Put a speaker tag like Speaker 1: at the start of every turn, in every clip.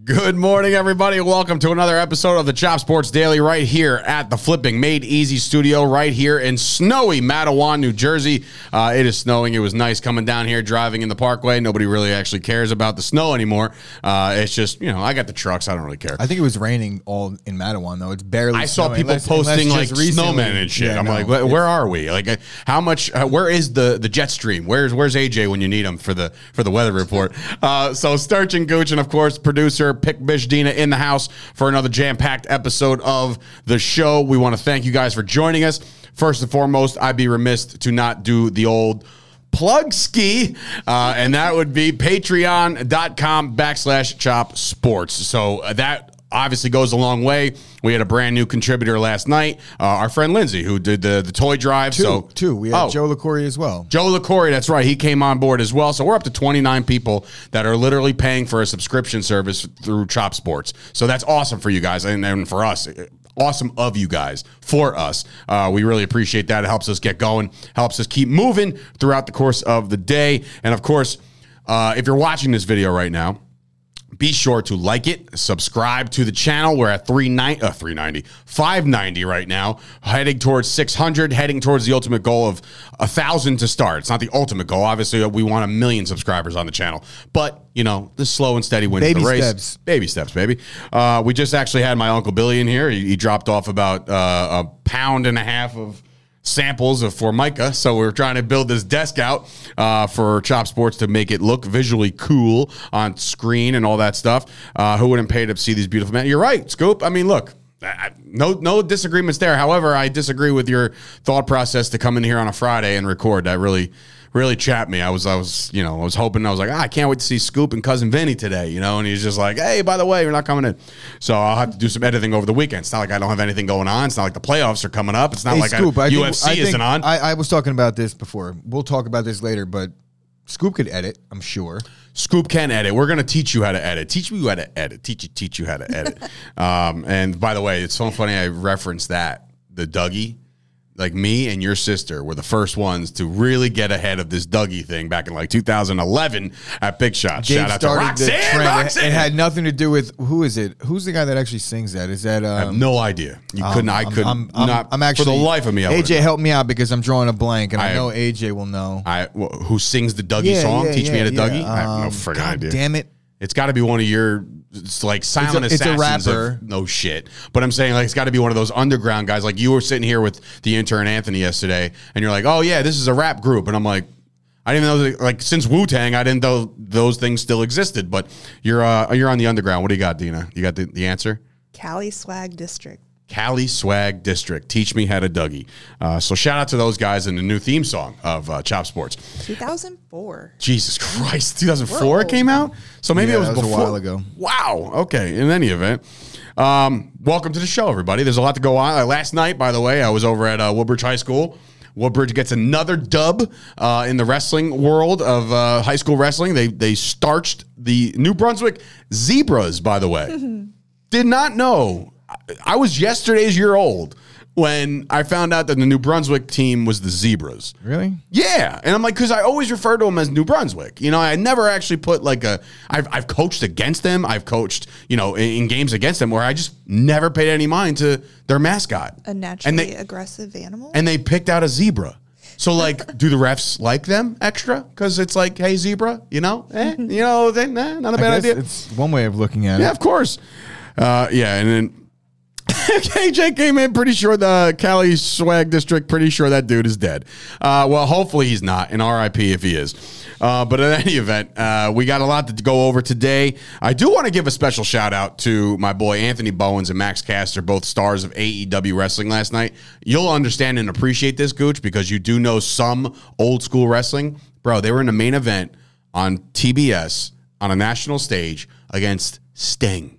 Speaker 1: Good morning, everybody. Welcome to another episode of the Chop Sports Daily right here at the Flipping Made Easy studio right here in snowy Matawan, New Jersey. It is snowing. It was nice coming down here, driving in the parkway. Nobody really actually cares about the snow anymore. It's just, I got the trucks. I don't really care.
Speaker 2: I think it was raining all in Matawan, though. It's barely
Speaker 1: I saw people posting like snowmen and shit. I'm like, where are we? Like, how much, where is the jet stream? Where's AJ when you need him for the weather report? So Sturch and Gooch, and of course, producer Pick Bish Dina in the house for another jam-packed episode of the show. We want to thank you guys for joining us. First and foremost, I'd be remiss to not do the old plug ski, and that would be patreon.com/chop sports. So that obviously goes a long way. We had a brand new contributor last night, our friend Lindsay, who did the toy drive.
Speaker 2: Two. We had Joe LaCory as well.
Speaker 1: Joe LaCory, that's right. He came on board as well. So we're up to 29 people that are literally paying for a subscription service through Chop Sports. So that's awesome for you guys and for us. Awesome of you guys for us. We really appreciate that. It helps us get going, helps us keep moving throughout the course of the day. And of course, if you're watching this video right now, be sure to like it, subscribe to the channel. We're at 590 right now, heading towards 600, heading towards the ultimate goal of 1,000 to start. It's not the ultimate goal. Obviously, we want 1 million subscribers on the channel. But, the slow and steady wins the race.
Speaker 2: Steps.
Speaker 1: Baby steps, baby. We just actually had my Uncle Billy in here. He dropped off about a pound and a half of samples of Formica. So we're trying to build this desk out for Chop Sports to make it look visually cool on screen and all that stuff. Who wouldn't pay to see these beautiful men? You're right, Scoop. I mean, look, no disagreements there. However, I disagree with your thought process to come in here on a Friday and record. That really chapped me. I was hoping, I can't wait to see Scoop and Cousin Vinny today, and he's just like, hey, by the way, you're not coming in. So I'll have to do some editing over the weekend. It's not like I don't have anything going on. It's not like the playoffs are coming up. It's not like
Speaker 2: Scoop,
Speaker 1: UFC isn't on.
Speaker 2: I was talking about this before. We'll talk about this later, but Scoop could edit, I'm sure.
Speaker 1: Scoop can edit. We're going to teach you how to edit. Teach you how to edit. Teach you how to edit. And by the way, it's so funny I referenced that, the Dougie. Like me and your sister were the first ones to really get ahead of this Dougie thing back in 2011 at Big Shot. Shout out to Roxanne.
Speaker 2: It had nothing to do with, who is it? Who's the guy that actually sings that? Is that?
Speaker 1: I have no idea. I'm actually, for the life of me.
Speaker 2: AJ, help me out because I'm drawing a blank, and I know AJ will know.
Speaker 1: Who sings the Dougie song? Teach me how to Dougie. I have no friggin' idea.
Speaker 2: Damn it.
Speaker 1: It's got to be one of your silent assassins.
Speaker 2: It's a rapper.
Speaker 1: Of no shit. But I'm saying it's got to be one of those underground guys. Like you were sitting here with the intern Anthony yesterday, and you're like, oh yeah, this is a rap group, and I'm like, I didn't even know since Wu-Tang, I didn't know those things still existed. But you're on the underground. What do you got, Dina? You got the answer?
Speaker 3: Cali Swag District.
Speaker 1: Cali Swag District. Teach me how to Dougie. So shout out to those guys in the new theme song of Chop Sports.
Speaker 3: 2004.
Speaker 1: Jesus Christ. 2004 it came out? So maybe it was before.
Speaker 2: A while ago.
Speaker 1: Wow. Okay. In any event, welcome to the show, everybody. There's a lot to go on. Last night, by the way, I was over at Woodbridge High School. Woodbridge gets another dub in the wrestling world of high school wrestling. They starched the New Brunswick Zebras, by the way. Did not know. I was yesterday's year old when I found out that the New Brunswick team was the Zebras.
Speaker 2: Really?
Speaker 1: Yeah. And I'm like, because I always refer to them as New Brunswick. I never actually put I've coached against them. I've coached, in games against them where I just never paid any mind to their mascot.
Speaker 3: A naturally aggressive animal?
Speaker 1: And they picked out a zebra. So, do the refs like them extra? Because it's like, hey, zebra, not a bad idea.
Speaker 2: It's one way of looking at it.
Speaker 1: Yeah, of course. And then KJ came in pretty sure the Cali Swag District, pretty sure that dude is dead. Well, hopefully he's not, and RIP if he is. But in any event, we got a lot to go over today. I do want to give a special shout out to my boy Anthony Bowens and Max Caster, both stars of AEW Wrestling last night. You'll understand and appreciate this, Gooch, because you do know some old school wrestling. Bro, they were in the main event on TBS on a national stage against Sting.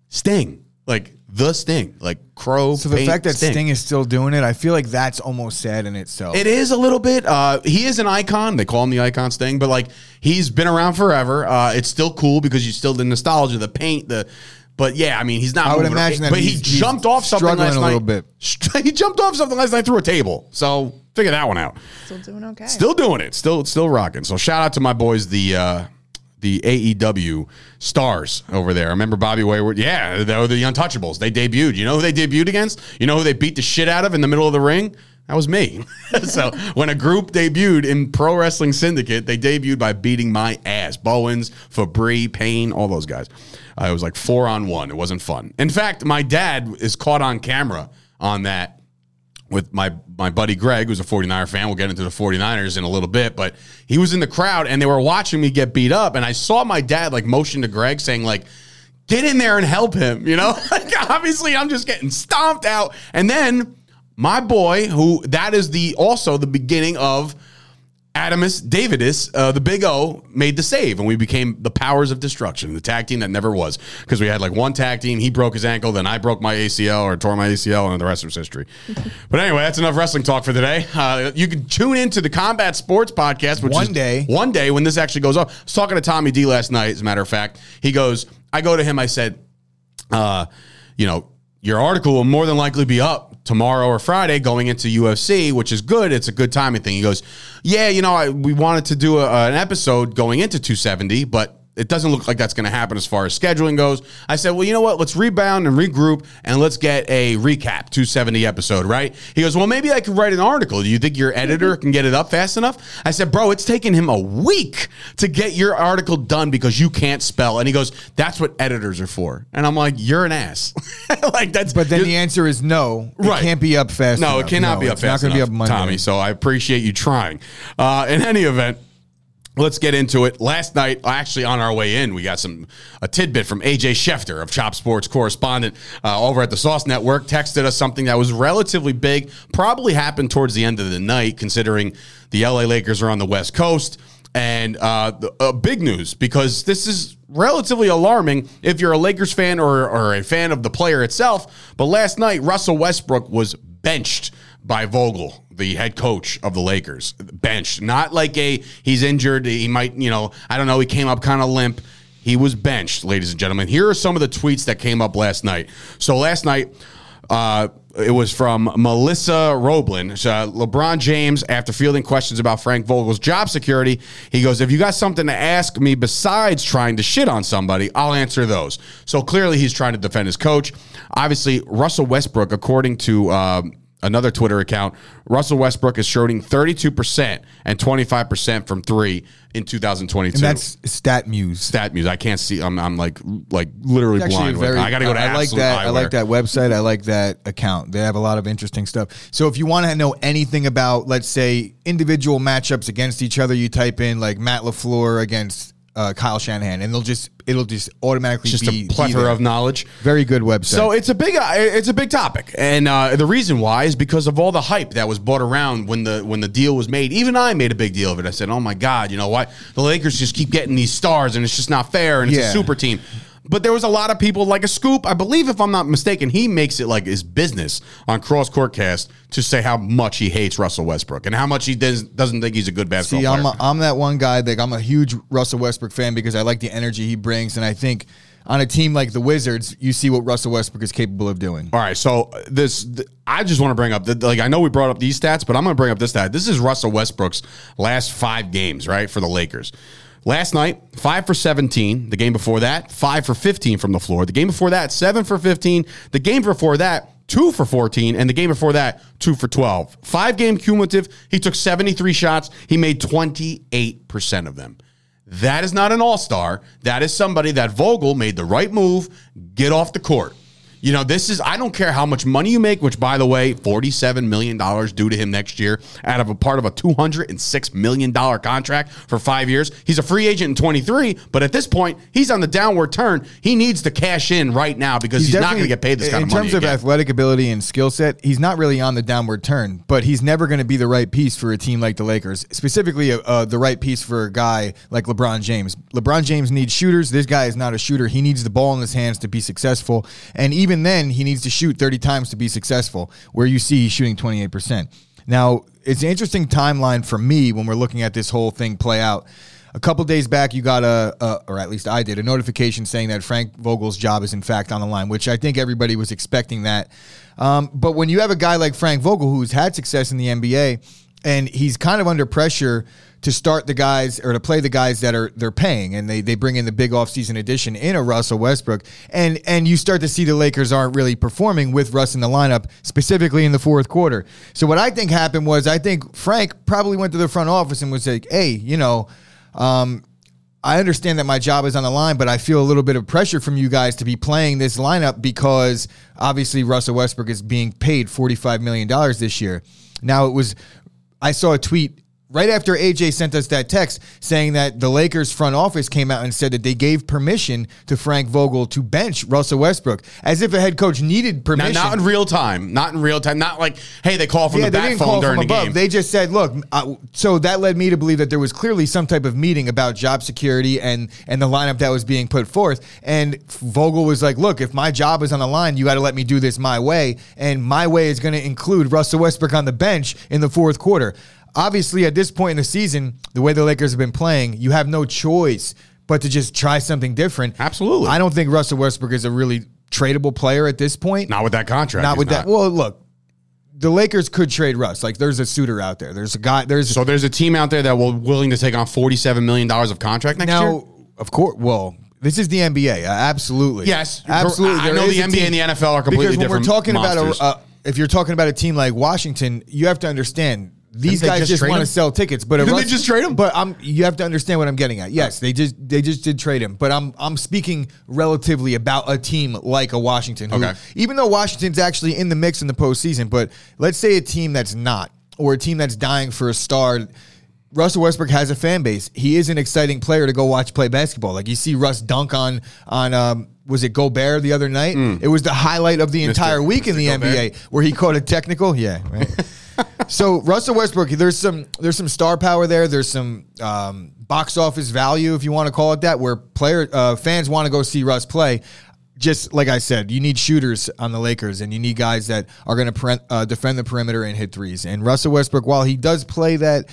Speaker 1: The Sting, Crow.
Speaker 2: So the fact that Sting is still doing it, I feel like that's almost sad in itself.
Speaker 1: It is a little bit. He is an icon. They call him the icon Sting, but he's been around forever. It's still cool because you still the nostalgia, the paint, But yeah, I mean, he's not.
Speaker 2: I would imagine that.
Speaker 1: But he jumped off something last night.
Speaker 2: A little bit.
Speaker 1: He jumped off something last night through a table. So figure that one out.
Speaker 3: Still doing okay.
Speaker 1: Still doing it. Still rocking. So shout out to my boys, the the AEW stars over there. I remember Bobby Wayward. Yeah, they were the Untouchables. They debuted. You know who they debuted against? You know who they beat the shit out of in the middle of the ring? That was me. So when a group debuted in Pro Wrestling Syndicate, they debuted by beating my ass. Bowens, Fabry, Payne, all those guys. It was like 4-on-1. It wasn't fun. In fact, my dad is caught on camera on that with my buddy Greg, who's a 49er fan. We'll get into the 49ers in a little bit, but he was in the crowd and they were watching me get beat up. And I saw my dad like motion to Greg saying like, get in there and help him. You know, like obviously I'm just getting stomped out. And then my boy, who that is also the beginning of Adamus Davidus, the Big O, made the save, and we became the Powers of Destruction, the tag team that never was, because we had like one tag team. He broke his ankle, then I broke my ACL or tore my ACL, and the rest was history. But anyway, that's enough wrestling talk for today. You can tune into the Combat Sports Podcast, which one day when this actually goes up. I was talking to Tommy D last night, as a matter of fact. He goes, I go to him, I said, your article will more than likely be up tomorrow or Friday going into UFC, which is good. It's a good timing thing. He goes, yeah, we wanted to do an episode going into 270, but it doesn't look like that's going to happen as far as scheduling goes. I said, well, you know what? Let's rebound and regroup, and let's get a recap 270 episode, right? He goes, well, maybe I could write an article. Do you think your editor can get it up fast enough? I said, bro, it's taken him a week to get your article done because you can't spell. And he goes, that's what editors are for. And I'm like, you're an ass. But
Speaker 2: then the answer is no. It can't be up fast enough.
Speaker 1: No, it cannot be up fast enough, be up Tommy. So I appreciate you trying. In any event, let's get into it. Last night, actually on our way in, we got a tidbit from AJ Schefter of Chop Sports correspondent over at the Sauce Network, texted us something that was relatively big, probably happened towards the end of the night, considering the LA Lakers are on the West Coast. And big news, because this is relatively alarming if you're a Lakers fan or a fan of the player itself. But last night, Russell Westbrook was benched by Vogel, the head coach of the Lakers. Benched. Not like he's injured, he might, I don't know, he came up kind of limp. He was benched, ladies and gentlemen. Here are some of the tweets that came up last night. So last night, it was from Melissa Roblin. LeBron James, after fielding questions about Frank Vogel's job security, he goes, if you got something to ask me besides trying to shit on somebody, I'll answer those. So clearly he's trying to defend his coach. Obviously, Russell Westbrook, according to another Twitter account, Russell Westbrook is shooting 32% and 25% from three in 2022.
Speaker 2: And that's StatMuse.
Speaker 1: StatMuse. I can't see. I'm like literally blind. I got to go to Absolute Eyewear.
Speaker 2: I like that website. I like that account. They have a lot of interesting stuff. So if you want to know anything about, let's say, individual matchups against each other, you type in like Matt LaFleur against Kyle Shanahan, and it'll just automatically be
Speaker 1: a plethora of knowledge.
Speaker 2: Very good website.
Speaker 1: So it's a big topic, and the reason why is because of all the hype that was brought around when the deal was made. Even I made a big deal of it. I said, "Oh my God, why the Lakers just keep getting these stars, and it's just not fair, and it's a super team." But there was a lot of people like a Scoop. I believe, if I'm not mistaken, he makes it like his business on Cross Court Cast to say how much he hates Russell Westbrook and how much he doesn't think he's a good basketball player.
Speaker 2: I'm that one guy. Like, I'm a huge Russell Westbrook fan because I like the energy he brings, and I think on a team like the Wizards, you see what Russell Westbrook is capable of doing.
Speaker 1: All right, so I just want to bring up I know we brought up these stats, but I'm going to bring up this stat. This is Russell Westbrook's last 5 games, right, for the Lakers. Last night, 5 for 17. The game before that, 5 for 15 from the floor. The game before that, 7 for 15. The game before that, 2 for 14. And the game before that, 2 for 12. 5-game cumulative. He took 73 shots. He made 28% of them. That is not an all-star. That is somebody that Vogel made the right move, get off the court. I don't care how much money you make, which, by the way, $47 million due to him next year out of a part of a $206 million contract for 5 years. He's a free agent in 23, but at this point, he's on the downward turn. He needs to cash in right now because he's not going to get paid this kind of money.
Speaker 2: In terms of athletic ability and skill set, he's not really on the downward turn, but he's never going to be the right piece for a team like the Lakers, specifically the right piece for a guy like LeBron James. LeBron James needs shooters. This guy is not a shooter. He needs the ball in his hands to be successful, and even then, he needs to shoot 30 times to be successful, where you see he's shooting 28%. Now, it's an interesting timeline for me when we're looking at this whole thing play out. A couple days back, you got or at least I did, a notification saying that Frank Vogel's job is in fact on the line, which I think everybody was expecting that. But when you have a guy like Frank Vogel, who's had success in the NBA, and he's kind of under pressure to start the guys or to play the guys that they're paying, and they bring in the big offseason addition in a Russell Westbrook, and you start to see the Lakers aren't really performing with Russ in the lineup, specifically in the fourth quarter. So what I think happened was I think Frank probably went to the front office and was like, hey, I understand that my job is on the line, but I feel a little bit of pressure from you guys to be playing this lineup because obviously Russell Westbrook is being paid $45 million this year. Now, I saw a tweet right after AJ sent us that text saying that the Lakers front office came out and said that they gave permission to Frank Vogel to bench Russell Westbrook, as if a head coach needed permission.
Speaker 1: Now, not in real time. Not like, hey, they call from the back phone during the game.
Speaker 2: They just said, look, so that led me to believe that there was clearly some type of meeting about job security and the lineup that was being put forth. And Vogel was like, look, if my job is on the line, you got to let me do this my way. And my way is going to include Russell Westbrook on the bench in the fourth quarter. Obviously, at this point in the season, the way the Lakers have been playing, you have no choice but to just try something different.
Speaker 1: Absolutely.
Speaker 2: I don't think Russell Westbrook is a really tradable player at this point.
Speaker 1: Not with that contract.
Speaker 2: Not with that. Well, look, the Lakers could trade Russ. Like, there's a suitor out there. There's a guy. So
Speaker 1: there's a team out there that will willing to take on $47 million of contract next year?
Speaker 2: Now, of course, well, this is the NBA. Absolutely.
Speaker 1: Yes.
Speaker 2: Absolutely.
Speaker 1: I know the NBA and the NFL are completely different.
Speaker 2: Because when we're talking
Speaker 1: monsters.
Speaker 2: about if you're talking about a team like Washington, you have to understand these guys just want to sell tickets. But
Speaker 1: didn't they just trade him?
Speaker 2: But you have to understand what I'm getting at. Yes, they just did trade him. But I'm speaking relatively about a team like a Washington, who, even though Washington's actually in the mix in the postseason, but let's say a team that's not, or a team that's dying for a star. Russell Westbrook has a fan base. He is an exciting player to go watch play basketball. Like, you see Russ dunk on was it Gobert the other night? It was the highlight of the entire week in the NBA, where he caught a technical. Yeah, right. So Russell Westbrook, there's some star power there. There's some box office value, if you want to call it that, where fans want to go see Russ play. Just like I said, you need shooters on the Lakers, and you need guys that are going to defend the perimeter and hit threes. And Russell Westbrook, while he does play that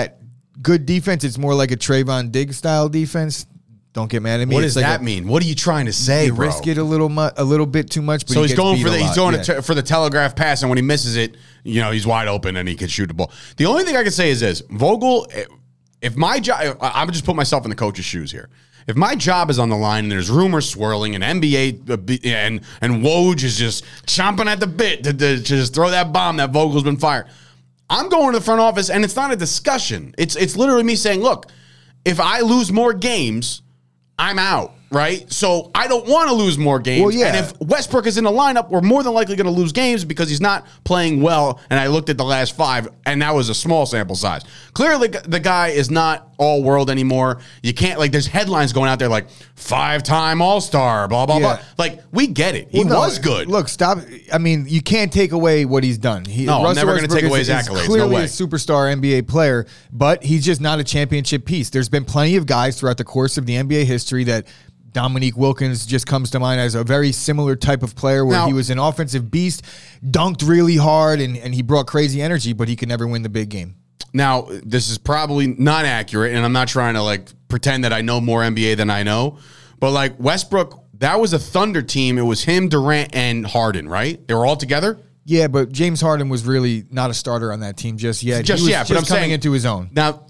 Speaker 2: good defense, it's more like a Trayvon Diggs style defense. Don't get mad at me.
Speaker 1: What does that mean? What are you trying to say, bro?
Speaker 2: Risk it a little bit too much. But
Speaker 1: so he's going for for the telegraph pass, and when he misses it, he's wide open and he can shoot the ball. The only thing I can say is this: Vogel. If my job, I'm just put myself in the coach's shoes here. If my job is on the line and there's rumors swirling and NBA and Woj is just chomping at the bit to just throw that bomb that Vogel's been fired, I'm going to the front office, and it's not a discussion. It's literally me saying, look, if I lose more games, I'm out, right? So I don't want to lose more games. Well, yeah. And if Westbrook is in the lineup, we're more than likely going to lose games because he's not playing well. And I looked at the last 5, and that was a small sample size. Clearly, the guy is not all world anymore. You can't, there's headlines going out there like 5-time All-Star, blah, blah, blah. Like, we get it. He was good.
Speaker 2: Look, stop. I mean, you can't take away what he's done.
Speaker 1: I'm never going to take away his accolades.
Speaker 2: He's clearly
Speaker 1: no way.
Speaker 2: A superstar NBA player, but he's just not a championship piece. There's been plenty of guys throughout the course of the NBA history that Dominique Wilkins just comes to mind as a very similar type of player where he was an offensive beast, dunked really hard, and he brought crazy energy, but he could never win the big game.
Speaker 1: Now, this is probably not accurate, and I'm not trying to pretend that I know more NBA than I know, but Westbrook, that was a Thunder team. It was him, Durant, and Harden, right? They were all together?
Speaker 2: Yeah, but James Harden was really not a starter on that team just yet.
Speaker 1: But I'm
Speaker 2: coming
Speaker 1: saying
Speaker 2: into his own.
Speaker 1: Now,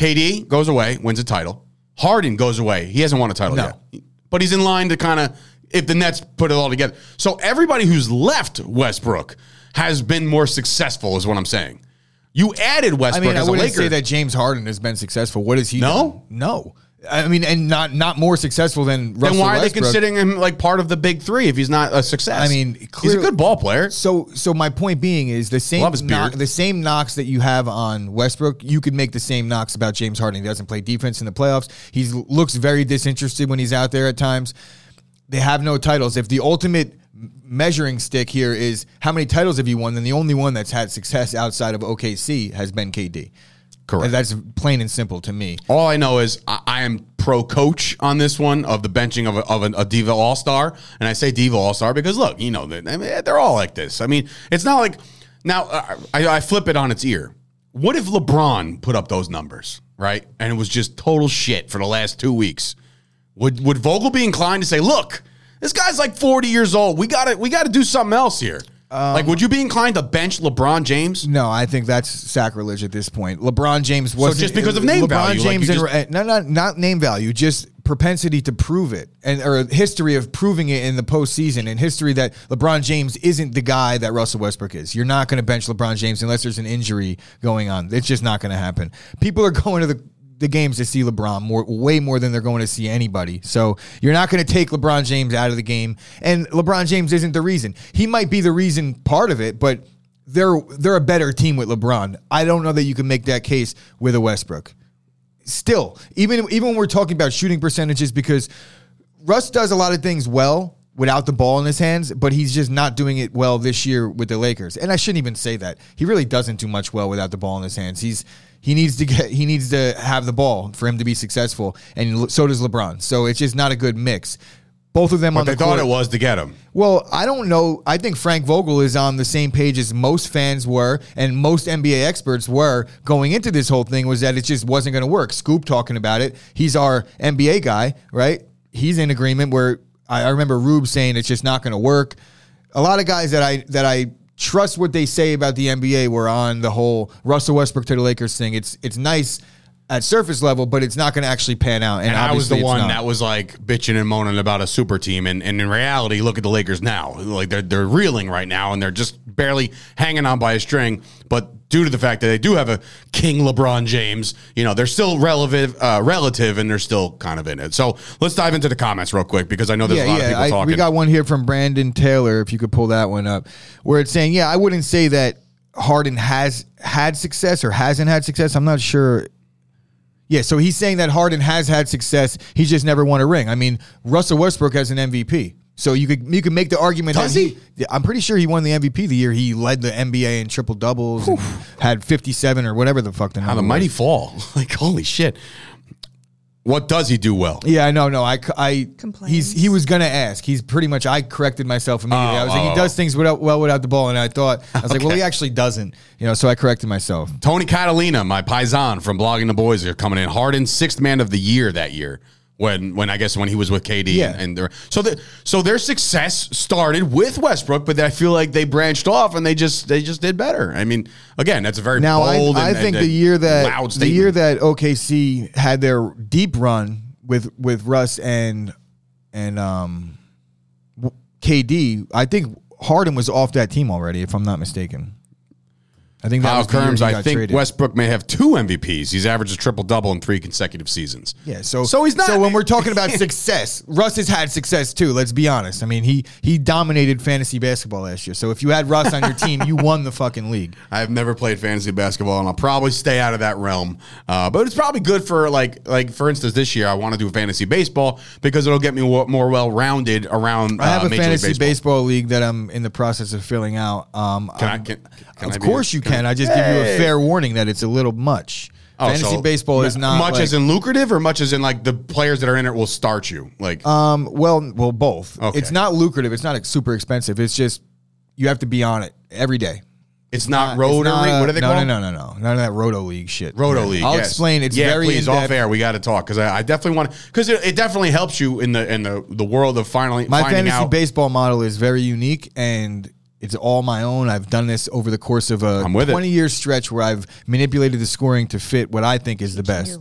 Speaker 1: KD goes away, wins a title. Harden goes away. He hasn't won a title yet. But he's in line to kind of, if the Nets put it all together. So everybody who's left Westbrook has been more successful, is what I'm saying. You added Westbrook as a Laker.
Speaker 2: I wouldn't say that James Harden has been successful. What is he done? No. I mean, and not more successful than Russell Westbrook.
Speaker 1: Then why are they considering him part of the big 3 if he's not a success?
Speaker 2: I mean,
Speaker 1: he's a good ball player.
Speaker 2: So my point being is the same knocks that you have on Westbrook, you could make the same knocks about James Harden. He doesn't play defense in the playoffs. He looks very disinterested when he's out there at times. They have no titles. If the ultimate measuring stick here is how many titles have you won, then the only one that's had success outside of OKC has been KD.
Speaker 1: Correct.
Speaker 2: And that's plain and simple to me.
Speaker 1: All I know is I am pro-coach on this one of the benching of a Diva All-Star. And I say Diva All-Star because, look, they're all like this. I mean, it's not like – now, I flip it on its ear. What if LeBron put up those numbers, right, and it was just total shit for the last 2 weeks? Would Vogel be inclined to say, look, this guy's 40 years old. We gotta do something else here? Like, would you be inclined to bench LeBron James?
Speaker 2: No, I think that's sacrilege at this point. LeBron James wasn't
Speaker 1: just because of name value, like
Speaker 2: James not name value, just propensity to prove it, or a history of proving it in the postseason, and history that LeBron James isn't the guy that Russell Westbrook is. You're not going to bench LeBron James unless there's an injury going on. It's just not going to happen. People are going to the games to see LeBron way more than they're going to see anybody. So you're not going to take LeBron James out of the game. And LeBron James isn't the reason. He might be the reason, part of it, but they're a better team with LeBron. I don't know that you can make that case with a Westbrook. Still, even when we're talking about shooting percentages, because Russ does a lot of things well without the ball in his hands, but he's just not doing it well this year with the Lakers. And I shouldn't even say that. He really doesn't do much well without the ball in his hands. He needs to have the ball for him to be successful, and so does LeBron. So it's just not a good mix. Both of them on the court.
Speaker 1: But they thought it was to get him.
Speaker 2: Well, I don't know. I think Frank Vogel is on the same page as most fans were, and most NBA experts were going into this whole thing, was that it just wasn't going to work. Scoop talking about it. He's our NBA guy, right? He's in agreement, where I remember Rube saying it's just not going to work. A lot of guys that I trust what they say about the NBA were on the whole Russell Westbrook to the Lakers thing. It's nice at surface level, but it's not going to actually pan out. And
Speaker 1: I was the one that was like bitching and moaning about a super team. And in reality, look at the Lakers now. Like they're reeling right now, and they're just barely hanging on by a string. But due to the fact that they do have a King LeBron James, they're still relative, and they're still kind of in it. So let's dive into the comments real quick, because I know there's a lot of people talking.
Speaker 2: We got one here from Brandon Taylor, if you could pull that one up, where it's saying, I wouldn't say that Harden has had success or hasn't had success. I'm not sure. Yeah, so he's saying that Harden has had success. He's just never won a ring. I mean, Russell Westbrook has an MVP. So you could make the argument.
Speaker 1: Does he?
Speaker 2: I'm pretty sure he won the MVP the year he led the NBA in triple doubles and had 57 or whatever the fuck the number.
Speaker 1: How the mighty fall. Like, holy shit. What does he do well?
Speaker 2: Yeah, no.
Speaker 3: Complains.
Speaker 2: He was gonna ask. He's pretty much. I corrected myself immediately. I was like, he does things without the ball, and I was like, well, he actually doesn't. So I corrected myself.
Speaker 1: Tony Catalina, my paisan from Blogging the Boys, are coming in. Harden, 6th man of the year that year. When I guess when he was with KD,
Speaker 2: yeah.
Speaker 1: So their success started with Westbrook, but I feel like they branched off and they just did better. I mean, again, that's a very bold
Speaker 2: I think the year that OKC had their deep run with Russ and KD, I think Harden was off that team already, if I'm not mistaken. I think that was the year he got traded.
Speaker 1: Westbrook may have 2 MVPs. He's averaged a triple-double in 3 consecutive seasons.
Speaker 2: Yeah, so
Speaker 1: he's not.
Speaker 2: So when we're talking about success, Russ has had success too. Let's be honest. I mean, he dominated fantasy basketball last year. So if you had Russ on your team, you won the fucking league.
Speaker 1: I've never played fantasy basketball, and I'll probably stay out of that realm. But it's probably good for like for instance, this year I want to do fantasy baseball because it'll get me more well-rounded around.
Speaker 2: I have a
Speaker 1: Major
Speaker 2: fantasy
Speaker 1: League
Speaker 2: baseball league that I'm in the process of filling out. Of course you can. I just give you a fair warning that it's a little much. Fantasy baseball is not
Speaker 1: much as in lucrative, or much as in like the players that are in it will start you. Like,
Speaker 2: well, both.
Speaker 1: Okay.
Speaker 2: It's not lucrative. It's not super expensive. It's just you have to be on it every day.
Speaker 1: It's not Roto League. What are they called?
Speaker 2: No. None of that Roto League shit.
Speaker 1: Roto League.
Speaker 2: I'll explain. It's very
Speaker 1: please,
Speaker 2: in-depth.
Speaker 1: off air. We got to talk because I definitely want to, because it definitely helps you in the world of finding
Speaker 2: my fantasy
Speaker 1: out.
Speaker 2: baseball model is very unique, and it's all my own. I've done this over the course of a 20-year stretch where I've manipulated the scoring to fit what I think is the best.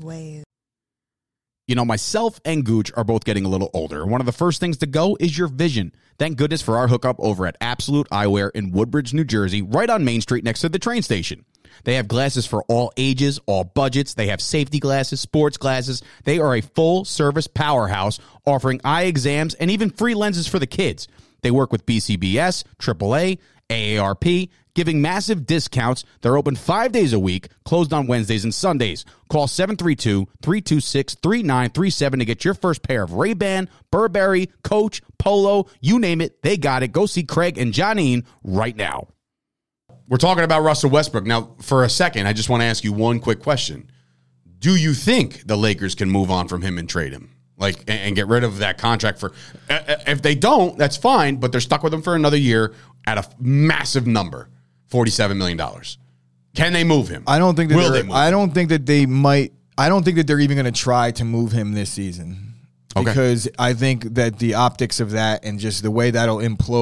Speaker 4: Myself and Gooch are both getting a little older. One of the first things to go is your vision. Thank goodness for our hookup over at Absolute Eyewear in Woodbridge, New Jersey, right on Main Street next to the train station. They have glasses for all ages, all budgets. They have safety glasses, sports glasses. They are a full-service powerhouse offering eye exams and even free lenses for the kids. They work with BCBS, AAA, AARP, giving massive discounts. They're open 5 days a week, closed on Wednesdays and Sundays. Call 732-326-3937 to get your first pair of Ray-Ban, Burberry, Coach, Polo, you name it, they got it. Go see Craig and Johnine right now.
Speaker 1: We're talking about Russell Westbrook. Now, for a second, I just want to ask you one quick question. Do you think the Lakers can move on from him and trade him? Like, and get rid of that contract for, if they don't, that's fine, but they're stuck with him for another year at a massive number, $47 million. Can they move him?
Speaker 2: I don't think that I don't think that they might. I don't think that they're even going to try to move him this season.
Speaker 1: Okay.
Speaker 2: Because I think that the optics of that and just the way that'll implode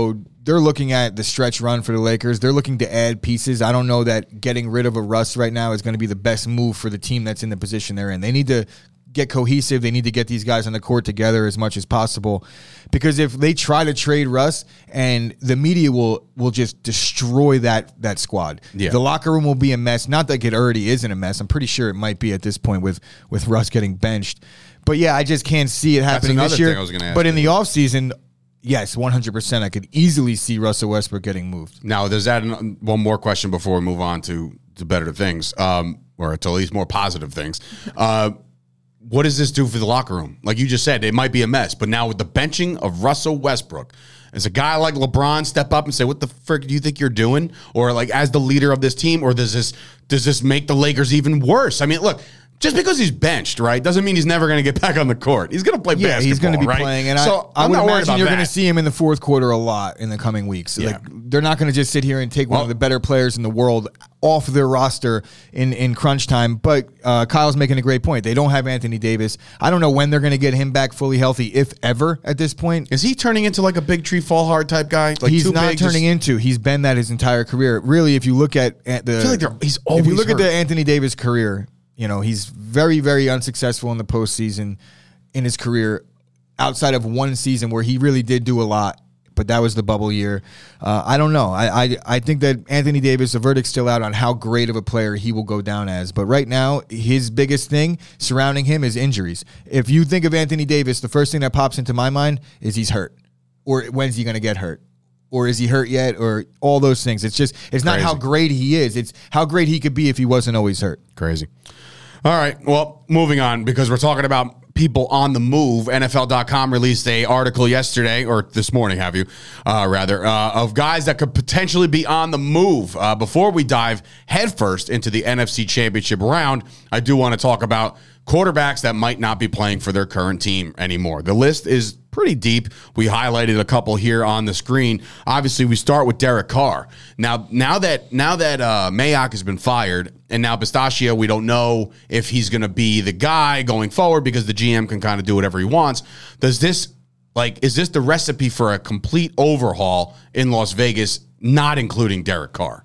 Speaker 2: they're looking at the stretch run for the Lakers. They're looking to add pieces. I don't know that getting rid of a Russ right now is going to be the best move for the team that's in the position they're in. They need to get cohesive. They need to get these guys on the court together as much as possible, because if they try to trade Russ, and the media will just destroy that squad.
Speaker 1: Yeah.
Speaker 2: The locker room will be a mess. Not that it already isn't a mess. I'm pretty sure it might be at this point with Russ getting benched. But yeah, I just can't see it happening this year.
Speaker 1: Thing I was gonna ask
Speaker 2: but in
Speaker 1: you.
Speaker 2: the offseason, yes, 100%, I could easily see Russell Westbrook getting moved.
Speaker 1: Now, there's that one more question before we move on to better things, or to at least more positive things. What does this do for the locker room? Like you just said, it might be a mess, but now with the benching of Russell Westbrook, does a guy like LeBron step up and say, "What the frick do you think you're doing?" Or like as the leader of this team, or does this make the Lakers even worse? I mean, look. Just because he's benched, right, doesn't mean he's never going to get back on the court. He's going to play basketball,
Speaker 2: he's going to be
Speaker 1: right?
Speaker 2: playing, and
Speaker 1: so
Speaker 2: I
Speaker 1: I'm
Speaker 2: would
Speaker 1: not worried
Speaker 2: imagine
Speaker 1: about
Speaker 2: you're
Speaker 1: that.
Speaker 2: going to see him in the fourth quarter a lot in the coming weeks.
Speaker 1: Yeah.
Speaker 2: Like they're not going to just sit here and take one of the better players in the world off their roster in crunch time. But Kyle's making a great point. They don't have Anthony Davis. I don't know when they're going to get him back fully healthy, if ever, at this point.
Speaker 1: Is he turning into like a big tree fall hard type guy? Like
Speaker 2: He's
Speaker 1: too
Speaker 2: not
Speaker 1: big,
Speaker 2: turning into. He's been that his entire career. Really, if you look at the,
Speaker 1: I feel like he's
Speaker 2: if
Speaker 1: always
Speaker 2: you look at
Speaker 1: hurt.
Speaker 2: the Anthony Davis career, you know, he's very, very unsuccessful in the postseason in his career, outside of one season where he really did do a lot, but that was the bubble year. I don't know. I think that Anthony Davis, the verdict's still out on how great of a player he will go down as. But right now, his biggest thing surrounding him is injuries. If you think of Anthony Davis, the first thing that pops into my mind is he's hurt. Or when's he going to get hurt? Or is he hurt yet? Or all those things. It's not
Speaker 1: Crazy.
Speaker 2: how great he is. It's how great he could be if he wasn't always hurt.
Speaker 1: Crazy. All right. Well, moving on, because we're talking about people on the move. NFL.com released a article yesterday, or this morning, of guys that could potentially be on the move. Before we dive headfirst into the NFC Championship round, I do want to talk about quarterbacks that might not be playing for their current team anymore. The list is pretty deep. We highlighted a couple here on the screen. Obviously, we start with Derek Carr. Now that Mayock has been fired, and now Pistachio, we don't know if he's going to be the guy going forward because the GM can kind of do whatever he wants. Is this the recipe for a complete overhaul in Las Vegas, not including Derek Carr?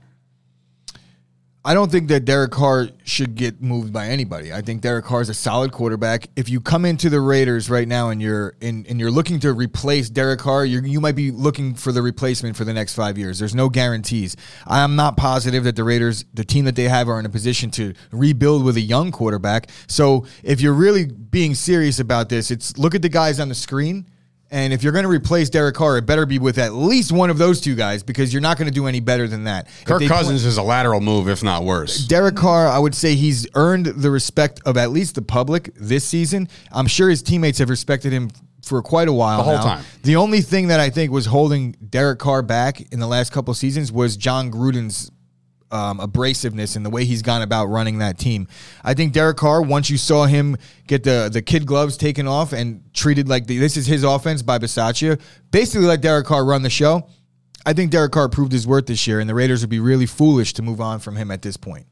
Speaker 2: I don't think that Derek Carr should get moved by anybody. I think Derek Carr is a solid quarterback. If you come into the Raiders right now and you're looking to replace Derek Carr, you might be looking for the replacement for the next 5 years. There's no guarantees. I am not positive that the Raiders, the team that they have, are in a position to rebuild with a young quarterback. So if you're really being serious about this, it's look at the guys on the screen. And if you're going to replace Derek Carr, it better be with at least one of those two guys, because you're not going to do any better than that.
Speaker 1: Kirk Cousins is a lateral move, if not worse.
Speaker 2: Derek Carr, I would say he's earned the respect of at least the public this season. I'm sure his teammates have respected him for quite a while
Speaker 1: The whole
Speaker 2: now.
Speaker 1: time.
Speaker 2: The only thing that I think was holding Derek Carr back in the last couple of seasons was John Gruden's abrasiveness in the way he's gone about running that team. I think Derek Carr, once you saw him get the kid gloves taken off and treated like this is his offense by Bisaccia, basically let Derek Carr run the show. I think Derek Carr proved his worth this year, and the Raiders would be really foolish to move on from him at this point.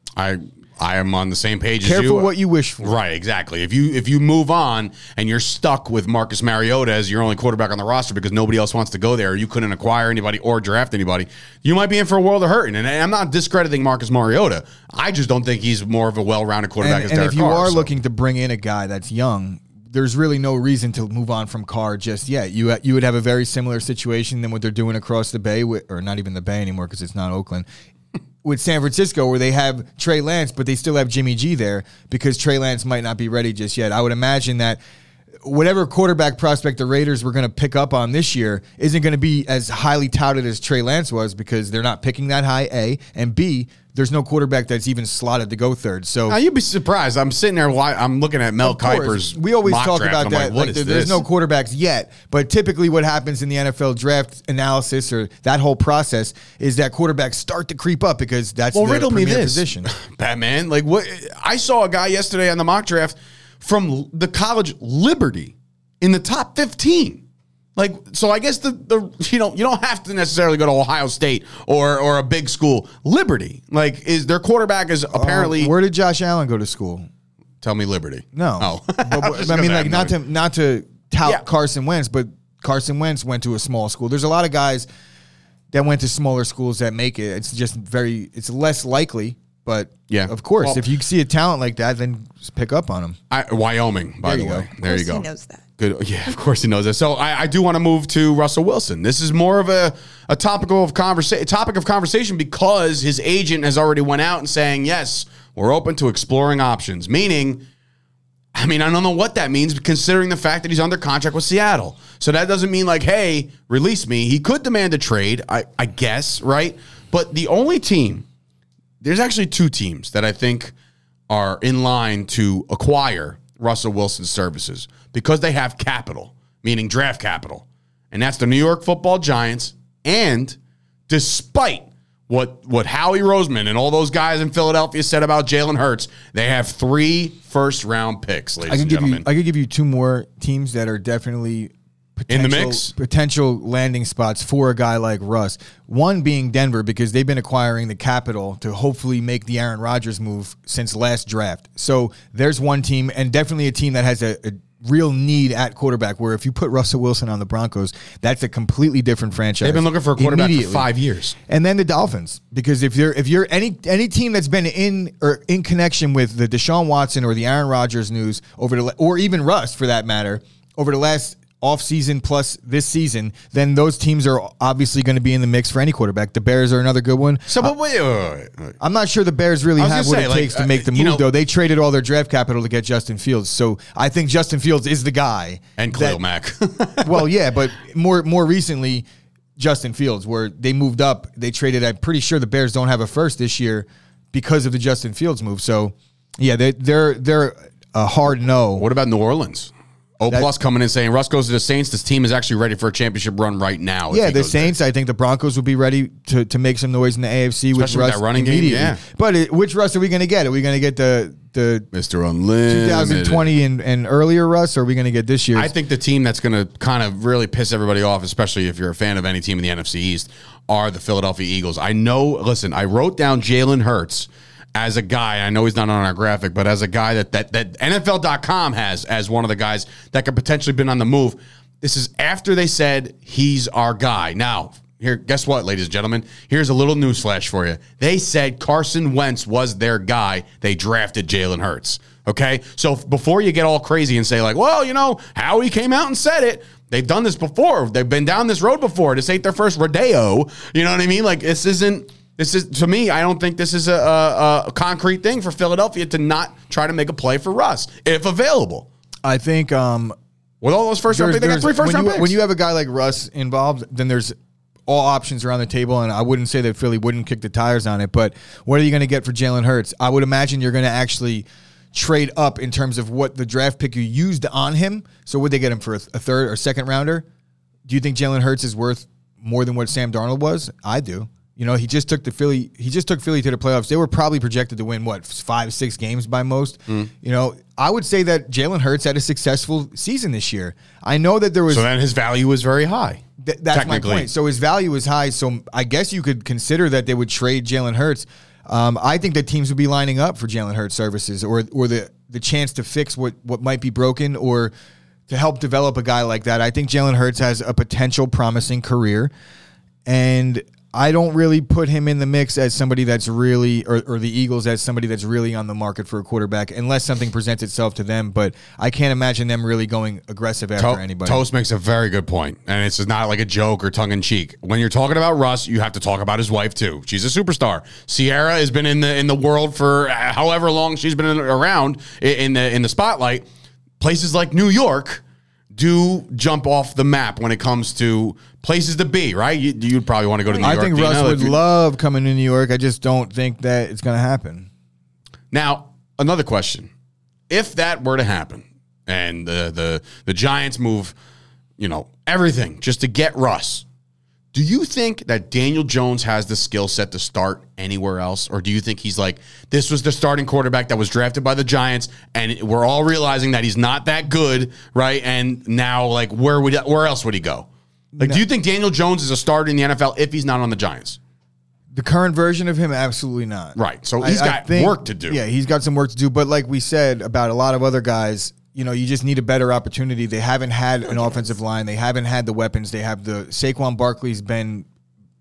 Speaker 1: I am on the same page as you.
Speaker 2: Careful what you wish for.
Speaker 1: Right, exactly. If you move on and you're stuck with Marcus Mariota as your only quarterback on the roster because nobody else wants to go there, or you couldn't acquire anybody or draft anybody, you might be in for a world of hurting. And I'm not discrediting Marcus Mariota. I just don't think he's more of a well-rounded quarterback as Derek Carr.
Speaker 2: And if you are looking to bring in a guy that's young, there's really no reason to move on from Carr just yet. You would have a very similar situation than what they're doing across the Bay, or not even the Bay anymore because it's not Oakland, with San Francisco, where they have Trey Lance, but they still have Jimmy G there because Trey Lance might not be ready just yet. I would imagine that whatever quarterback prospect the Raiders were going to pick up on this year isn't going to be as highly touted as Trey Lance was, because they're not picking that high, A, and B, there's no quarterback that's even slotted to go third. So
Speaker 1: now, you'd be surprised. I'm sitting there, I'm looking at Mel Kiper's
Speaker 2: we always
Speaker 1: mock
Speaker 2: talk
Speaker 1: draft,
Speaker 2: about
Speaker 1: and I'm
Speaker 2: that.
Speaker 1: Like,
Speaker 2: There's no quarterbacks yet, but typically what happens in the NFL draft analysis, or that whole process, is that quarterbacks start to creep up because that's the
Speaker 1: riddle me
Speaker 2: premier
Speaker 1: this,
Speaker 2: position.
Speaker 1: Batman. Like, what? I saw a guy yesterday on the mock draft from the college Liberty in the top 15. Like, so I guess you don't have to necessarily go to Ohio State or a big school. Liberty, like, is their quarterback is apparently.
Speaker 2: Where did Josh Allen go to school?
Speaker 1: Tell me Liberty.
Speaker 2: No.
Speaker 1: Oh,
Speaker 2: But, I mean, like, not to tout
Speaker 1: Yeah.
Speaker 2: Carson Wentz, but Carson Wentz went to a small school. There's a lot of guys that went to smaller schools that make it. It's just it's less likely. But
Speaker 1: Yeah.
Speaker 2: of course,
Speaker 1: Well-
Speaker 2: if you see a talent like that, then just pick up on him.
Speaker 1: Wyoming, by
Speaker 2: There
Speaker 1: the
Speaker 2: you
Speaker 1: way.
Speaker 2: go.
Speaker 1: There you
Speaker 3: Of course
Speaker 1: go.
Speaker 3: he knows that.
Speaker 1: Good. Yeah, of course he knows that. So I do want to move to Russell Wilson. This is more of a topic of conversation because his agent has already went out and saying, yes, we're open to exploring options. Meaning, I mean, I don't know what that means considering the fact that he's under contract with Seattle. So that doesn't mean like, hey, release me. He could demand a trade, I guess, right? But the only team, there's actually two teams that I think are in line to acquire Russell Wilson's services because they have capital, meaning draft capital. And that's the New York Football Giants. And despite what Howie Roseman and all those guys in Philadelphia said about Jalen Hurts, they have 3 first-round picks, ladies and gentlemen.
Speaker 2: I could give you 2 more teams that are definitely
Speaker 1: In the mix?
Speaker 2: potential landing spots for a guy like Russ. One being Denver, because they've been acquiring the capital to hopefully make the Aaron Rodgers move since last draft. So there's one team, and definitely a team that has a real need at quarterback, where if you put Russell Wilson on the Broncos, that's a completely different franchise.
Speaker 1: They've been looking for a quarterback for
Speaker 2: immediately.
Speaker 1: 5 years.
Speaker 2: And then the Dolphins, because if you're any team that's been in connection with the Deshaun Watson or the Aaron Rodgers news or even Russ for that matter over the last offseason plus this season, then those teams are obviously going to be in the mix for any quarterback. The Bears are another good one.
Speaker 1: So, but wait.
Speaker 2: I'm not sure the Bears really
Speaker 1: I was
Speaker 2: have
Speaker 1: gonna
Speaker 2: what
Speaker 1: say,
Speaker 2: it
Speaker 1: like,
Speaker 2: takes to make the
Speaker 1: you
Speaker 2: move,
Speaker 1: know-
Speaker 2: though. They traded all their draft capital to get Justin Fields. So I think Justin Fields is the guy.
Speaker 1: And
Speaker 2: that-
Speaker 1: Khalil Mack.
Speaker 2: Well, yeah, but more recently, Justin Fields, where they moved up, they traded. I'm pretty sure the Bears don't have a first this year because of the Justin Fields move. So, yeah, they're a hard no.
Speaker 1: What about New Orleans? Plus coming in saying Russ goes to the Saints. This team is actually ready for a championship run right now. if
Speaker 2: Yeah,
Speaker 1: he
Speaker 2: the
Speaker 1: goes there.
Speaker 2: Saints. I think the Broncos will be ready to make some noise in the AFC with
Speaker 1: Especially with
Speaker 2: Russ
Speaker 1: that running game,
Speaker 2: immediately.
Speaker 1: yeah.
Speaker 2: But which Russ are we going to get? Are we going to get the
Speaker 1: Mr. Unlimited.
Speaker 2: 2020 and earlier Russ, or are we going to get this year?
Speaker 1: I think the team that's going to kind of really piss everybody off, especially if you're a fan of any team in the NFC East, are the Philadelphia Eagles. I know, listen, I wrote down Jalen Hurts as a guy. I know he's not on our graphic, but as a guy that NFL.com has as one of the guys that could potentially been on the move. This is after they said he's our guy. Now, here, guess what, ladies and gentlemen? Here's a little news flash for you. They said Carson Wentz was their guy. They drafted Jalen Hurts. Okay? So before you get all crazy and say like, well, you know, Howie came out and said it. They've done this before. They've been down this road before. This ain't their first rodeo. You know what I mean? Like, this is, to me, I don't think this is a concrete thing for Philadelphia to not try to make a play for Russ, if available.
Speaker 2: I think
Speaker 1: With all those first round picks, they got 3 first round picks.
Speaker 2: when you have a guy like Russ involved, then there's all options around the table, and I wouldn't say that Philly wouldn't kick the tires on it, but what are you going to get for Jalen Hurts? I would imagine you're going to actually trade up in terms of what the draft pick you used on him. So would they get him for a third or second rounder? Do you think Jalen Hurts is worth more than what Sam Darnold was? I do. You know, he just took Philly to the playoffs. They were probably projected to win, 5-6 games by most. You know, I would say that Jalen Hurts had a successful season this year. I know that there was...
Speaker 1: So then his value was very high.
Speaker 2: That's my point. So his value is high. So I guess you could consider that they would trade Jalen Hurts. I think that teams would be lining up for Jalen Hurts services or the chance to fix what might be broken or to help develop a guy like that. I think Jalen Hurts has a potential promising career, and I don't really put him in the mix as somebody that's really, or the Eagles as somebody that's really on the market for a quarterback, unless something presents itself to them. But I can't imagine them really going aggressive after anybody.
Speaker 1: Toast makes a very good point, and it's not like a joke or tongue in cheek. When you're talking about Russ, you have to talk about his wife too. She's a superstar. Sierra has been in the world for however long she's been around in the spotlight. Places like New York do jump off the map when it comes to places to be, right? You'd probably want to go to New York.
Speaker 2: I think Russ would love coming to New York. I just don't think that it's going to happen.
Speaker 1: Now, another question. If that were to happen and the Giants move, everything just to get Russ, do you think that Daniel Jones has the skill set to start anywhere else? Or do you think he's like, this was the starting quarterback that was drafted by the Giants, and we're all realizing that he's not that good, right? And now, like, where else would he go? Like, do you think Daniel Jones is a starter in the NFL if he's not on the Giants?
Speaker 2: The current version of him, absolutely not.
Speaker 1: Right. So he's got work to do.
Speaker 2: Yeah, he's got some work to do. But like we said about a lot of other guys, you just need a better opportunity. They haven't had an offensive line. They haven't had the weapons. They have Saquon Barkley's been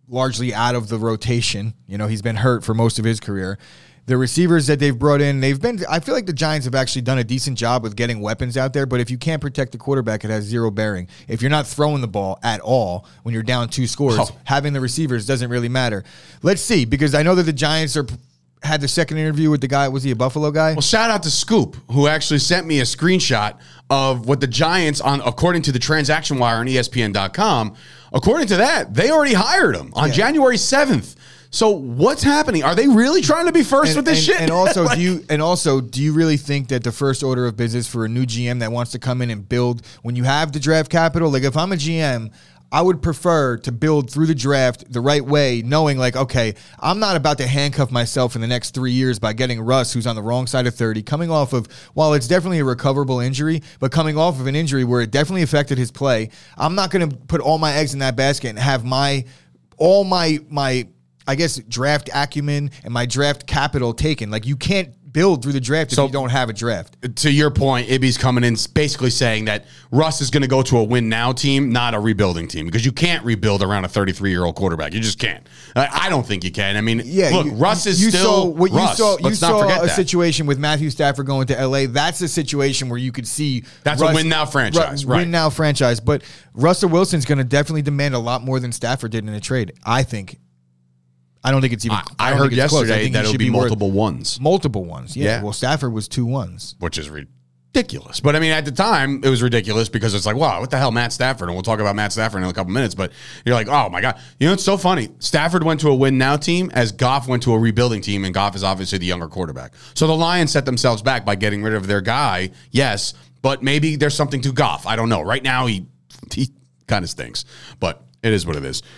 Speaker 2: largely out of the rotation. He's been hurt for most of his career. The receivers that they've brought in, I feel like the Giants have actually done a decent job with getting weapons out there, but if you can't protect the quarterback, it has zero bearing. If you're not throwing the ball at all when you're down 2 scores, having the receivers doesn't really matter. Let's see, because I know that the Giants had the second interview with the guy. Was he a Buffalo guy?
Speaker 1: Well, shout out to Scoop, who actually sent me a screenshot of what the Giants, according to the Transaction Wire on ESPN.com, according to that, they already hired him on January 7th. So what's happening? Are they really trying to be first with this shit?
Speaker 2: And also, do you really think that the first order of business for a new GM that wants to come in and build when you have the draft capital? Like, if I'm a GM, I would prefer to build through the draft the right way, knowing like, okay, I'm not about to handcuff myself in the next 3 years by getting Russ, who's on the wrong side of 30, coming off of, while it's definitely a recoverable injury, but coming off of an injury where it definitely affected his play. I'm not going to put all my eggs in that basket and have all my I guess, draft acumen and my draft capital taken. Like, you can't build through the draft if you don't have a draft.
Speaker 1: To your point, Ibby's coming in basically saying that Russ is going to go to a win-now team, not a rebuilding team, because you can't rebuild around a 33-year-old quarterback. You just can't. I don't think you can. I mean, look, Russ is still Russ.
Speaker 2: Let's not forget that. Situation with Matthew Stafford going to L.A., that's a situation where you could see
Speaker 1: that's Russ, a win-now franchise. Right.
Speaker 2: Win-now franchise. But Russell Wilson's going to definitely demand a lot more than Stafford did in a trade, I think. I don't think it's even.
Speaker 1: I heard yesterday that it would be multiple ones.
Speaker 2: Multiple ones, yeah. Well, Stafford was 2 ones,
Speaker 1: which is ridiculous. But I mean, at the time, it was ridiculous because it's like, wow, what the hell, Matt Stafford? And we'll talk about Matt Stafford in a couple minutes. But you're like, oh my god, it's so funny. Stafford went to a win now team as Goff went to a rebuilding team, and Goff is obviously the younger quarterback. So the Lions set themselves back by getting rid of their guy. Yes, but maybe there's something to Goff. I don't know. Right now, he kind of stinks, but. It is what it is.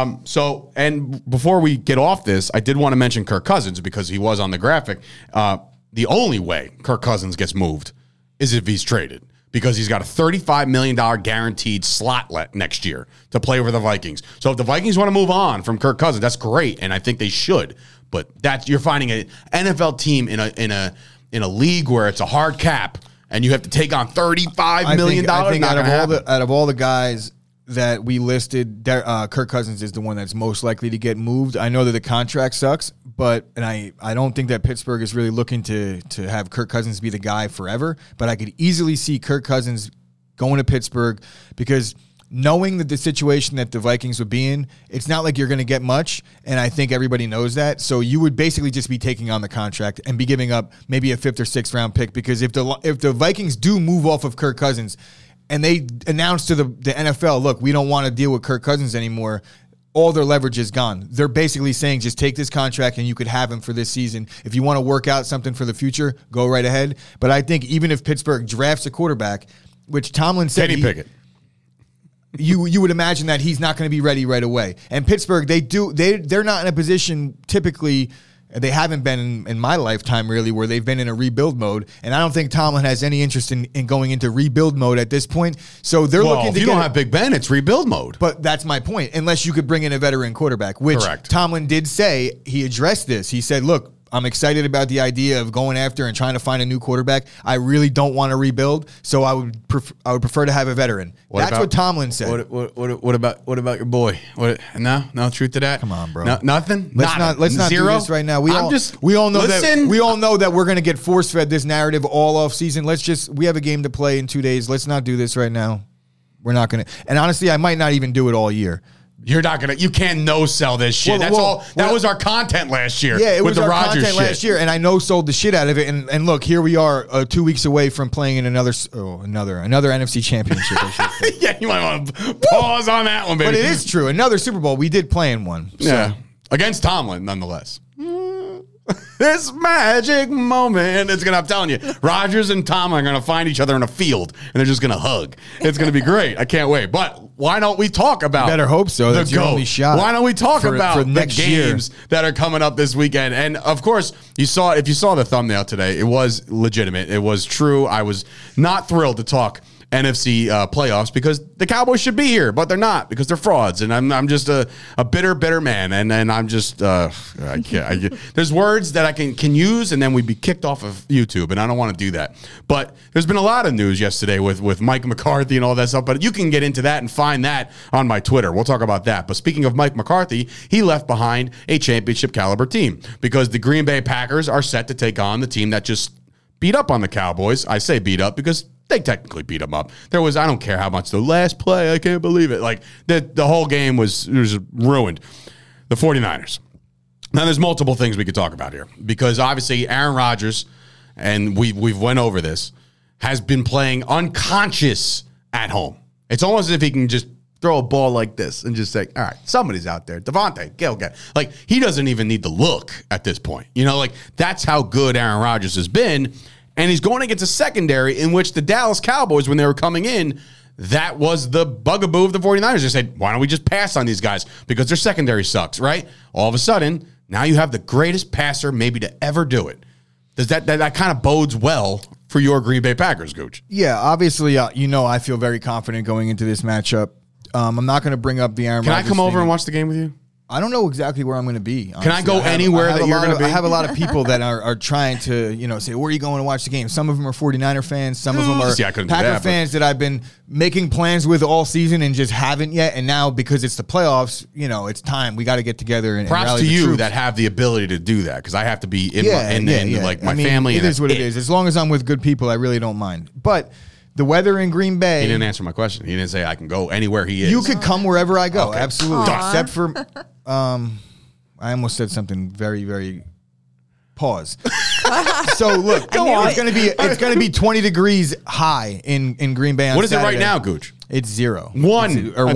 Speaker 1: And before we get off this, I did want to mention Kirk Cousins because he was on the graphic. The only way Kirk Cousins gets moved is if he's traded because he's got a $35 million guaranteed slot next year to play over the Vikings. So if the Vikings want to move on from Kirk Cousins, that's great, and I think they should. But you're finding an NFL team in a league where it's a hard cap and you have to take on $35 million.
Speaker 2: I think out of all the guys that we listed, Kirk Cousins is the one that's most likely to get moved. I know that the contract sucks, and I don't think that Pittsburgh is really looking to have Kirk Cousins be the guy forever, but I could easily see Kirk Cousins going to Pittsburgh because knowing that the situation that the Vikings would be in, it's not like you're going to get much, and I think everybody knows that. So you would basically just be taking on the contract and be giving up maybe a 5th or 6th round pick because if the Vikings do move off of Kirk Cousins, and they announced to the NFL, look, we don't want to deal with Kirk Cousins anymore, all their leverage is gone. They're basically saying just take this contract and you could have him for this season. If you want to work out something for the future, go right ahead. But I think even if Pittsburgh drafts a quarterback, which Tomlin said
Speaker 1: Kenny Pickett.
Speaker 2: You would imagine that he's not going to be ready right away. And Pittsburgh, they're not in a position typically. They haven't been in my lifetime, really, where they've been in a rebuild mode. And I don't think Tomlin has any interest in going into rebuild mode at this point. So they're looking to
Speaker 1: if you don't have Big Ben, it's rebuild mode.
Speaker 2: But that's my point. Unless you could bring in a veteran quarterback, which
Speaker 1: Correct.
Speaker 2: Tomlin did say. He addressed this. He said, look, I'm excited about the idea of going after and trying to find a new quarterback. I really don't want to rebuild, so I would prefer to have a veteran. That's what Tomlin said.
Speaker 1: What about your boy? No truth to that.
Speaker 2: Come on, bro.
Speaker 1: No, nothing.
Speaker 2: Let's not do this right now. We all know that we're going to get force fed this narrative all off season. We have a game to play in 2 days. Let's not do this right now. We're not going to. And honestly, I might not even do it all year.
Speaker 1: You're not gonna. You can't no-sell this shit. That was our content last year.
Speaker 2: Yeah, it
Speaker 1: with
Speaker 2: was
Speaker 1: the
Speaker 2: our
Speaker 1: Rodgers
Speaker 2: content last year, and I no-sold the shit out of it. And look, here we are, 2 weeks away from playing in another NFC championship. I should say.
Speaker 1: Yeah, you might want to pause on that one, baby.
Speaker 2: But it is true. Another Super Bowl. We did play in one. So.
Speaker 1: Yeah, against Tomlin, nonetheless. This magic moment. I'm telling you, Rodgers and Tomlin are going to find each other in a field, and they're just going to hug. It's going to be great. I can't wait. But why don't we talk about
Speaker 2: better hope so. That's your only shot.
Speaker 1: Why don't we talk about the games that are coming up this weekend? And, of course, if you saw the thumbnail today, it was legitimate. It was true. I was not thrilled to talk NFC playoffs because the Cowboys should be here, but they're not because they're frauds. And I'm just a bitter man. And I'm just I can't. There's words that I can use, and then we'd be kicked off of YouTube, and I don't want to do that. But there's been a lot of news yesterday with Mike McCarthy and all that stuff. But you can get into that and find that on my Twitter. We'll talk about that. But speaking of Mike McCarthy, he left behind a championship caliber team because the Green Bay Packers are set to take on the team that just beat up on the Cowboys. I say beat up because they technically beat them up. There was, I don't care how much, the last play, I can't believe it. Like, the whole game was ruined. The 49ers. Now, there's multiple things we could talk about here because obviously Aaron Rodgers, and we've went over this, has been playing unconscious at home. It's almost as if he can just throw a ball like this and just say, all right, somebody's out there. Devontae, go get. Like, he doesn't even need to look at this point. You know, like, that's how good Aaron Rodgers has been. And he's going against a secondary in which the Dallas Cowboys, when they were coming in, that was the bugaboo of the 49ers. They said, why don't we just pass on these guys? Because their secondary sucks, right? All of a sudden, now you have the greatest passer maybe to ever do it. Does that kind of bodes well for your Green Bay Packers, Gooch?
Speaker 2: Yeah, obviously, I feel very confident going into this matchup. I'm not going to bring up the Aaron Rodgers.
Speaker 1: Can I come over and watch the game with you?
Speaker 2: I don't know exactly where I'm going to be. Honestly.
Speaker 1: Can I go anywhere that you're going to be?
Speaker 2: I have a lot of people that are trying to, say, where are you going to watch the game? Some of them are 49er fans. Some of them are Packer fans that I've been making plans with all season and just haven't yet. And now because it's the playoffs, it's time. We got to get together and
Speaker 1: props
Speaker 2: rally
Speaker 1: to
Speaker 2: the
Speaker 1: you
Speaker 2: troops.
Speaker 1: that have the ability to do that because I have to be in my family.
Speaker 2: It is what it is. As long as I'm with good people, I really don't mind. But the weather in Green Bay.
Speaker 1: He didn't answer my question. He didn't say I can go anywhere he is.
Speaker 2: You could come wherever I go. Okay. Absolutely.
Speaker 3: Aww.
Speaker 2: Except for, I almost said something very, very. Pause. So look, it's gonna be 20 degrees high in Green Bay on
Speaker 1: What is
Speaker 2: Saturday.
Speaker 1: it right now, Gooch?
Speaker 2: It's 0.
Speaker 1: One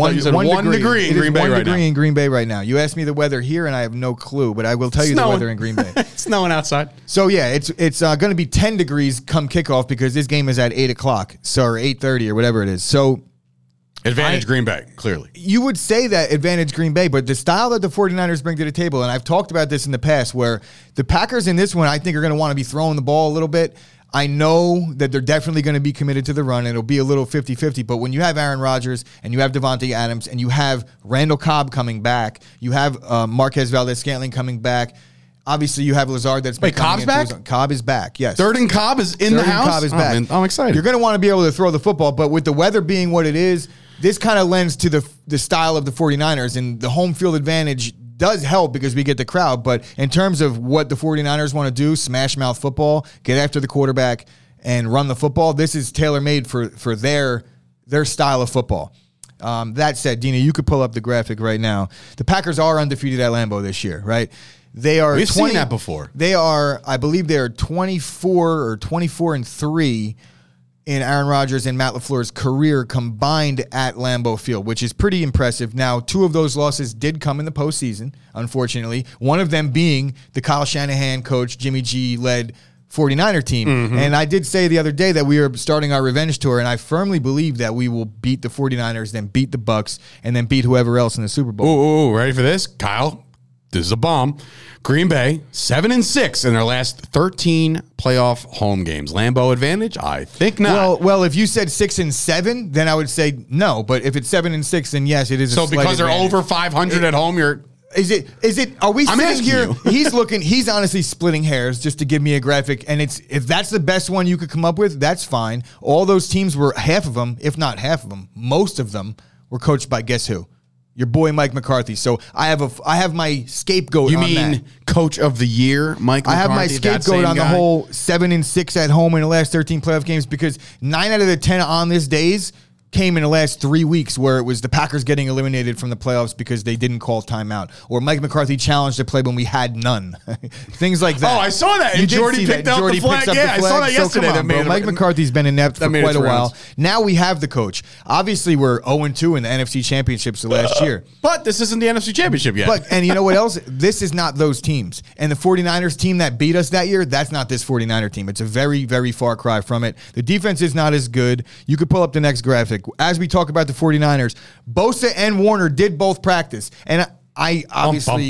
Speaker 2: degree
Speaker 1: in Green Bay right now.
Speaker 2: 1 degree in Green Bay right now. You asked me the weather here, and I have no clue, but I will tell you the weather in Green Bay.
Speaker 1: It's snowing outside.
Speaker 2: So yeah, it's going to be 10 degrees come kickoff because this game is at 8 o'clock, or 8:30 or whatever it is. So.
Speaker 1: Advantage Green Bay, clearly.
Speaker 2: You would say that advantage Green Bay, but the style that the 49ers bring to the table, and I've talked about this in the past, where the Packers in this one, I think, are going to want to be throwing the ball a little bit. I know that they're definitely going to be committed to the run, and it'll be a little 50-50, but when you have Aaron Rodgers, and you have Devontae Adams, and you have Randall Cobb coming back, you have Marquez Valdes-Scantling coming back, obviously, you have Lazard that's been
Speaker 1: Cobb's back?
Speaker 2: Cobb is back, yes.
Speaker 1: Third and Cobb is in the house?
Speaker 2: Cobb is back.
Speaker 1: Man, I'm excited.
Speaker 2: You're going to want to be able to throw the football, but with the weather being what it is, this kind of lends to the style of the 49ers, and the home field advantage does help because we get the crowd. But in terms of what the 49ers want to do, smash mouth football, get after the quarterback, and run the football, this is tailor-made for their style of football. That said, Dina, you could pull up the graphic right now. The Packers are undefeated at Lambeau this year, right? They are.
Speaker 1: We've seen that before.
Speaker 2: They are, I believe, they are 24-3 in Aaron Rodgers and Matt LaFleur's career combined at Lambeau Field, which is pretty impressive. Now, 2 of those losses did come in the postseason, unfortunately. One of them being the Kyle Shanahan coach, Jimmy G-led 49er team. Mm-hmm. And I did say the other day that we are starting our revenge tour, and I firmly believe that we will beat the 49ers, then beat the Bucs, and then beat whoever else in the Super Bowl.
Speaker 1: Ooh, ready for this? Kyle, this is a bomb. Green Bay, 7-6 in their last 13 playoff home games. Lambeau advantage? I think not.
Speaker 2: Well, if you said 6-7, then I would say no. But if it's 7-6, then yes, it is.
Speaker 1: So because they're over 500 at home, you're.
Speaker 2: Is it? Are we sitting here?
Speaker 1: You.
Speaker 2: He's honestly splitting hairs just to give me a graphic, and if that's the best one you could come up with, that's fine. All those teams were half of them, if not half of them, most of them were coached by guess who? Your boy Mike McCarthy. So I have my scapegoat.
Speaker 1: You mean Coach of the Year, Mike McCarthy?
Speaker 2: I have my scapegoat on the whole 7-6 at home in the last 13 playoff games because 9 out of the 10 on this days came in the last 3 weeks where it was the Packers getting eliminated from the playoffs because they didn't call timeout, or Mike McCarthy challenged the play when we had none. Things like that.
Speaker 1: Oh, I saw that. And Jordy picked up the flag. I saw that yesterday.
Speaker 2: So come on, Mike McCarthy's been inept for quite a while. Now we have the coach. Obviously, we're 0-2 in the NFC Championships last year.
Speaker 1: But this isn't the NFC Championship yet.
Speaker 2: And you know what else? This is not those teams. And the 49ers team that beat us that year, that's not this 49er team. It's a very, very far cry from it. The defense is not as good. You could pull up the next graphic. As we talk about the 49ers, Bosa and Warner did both practice. And I obviously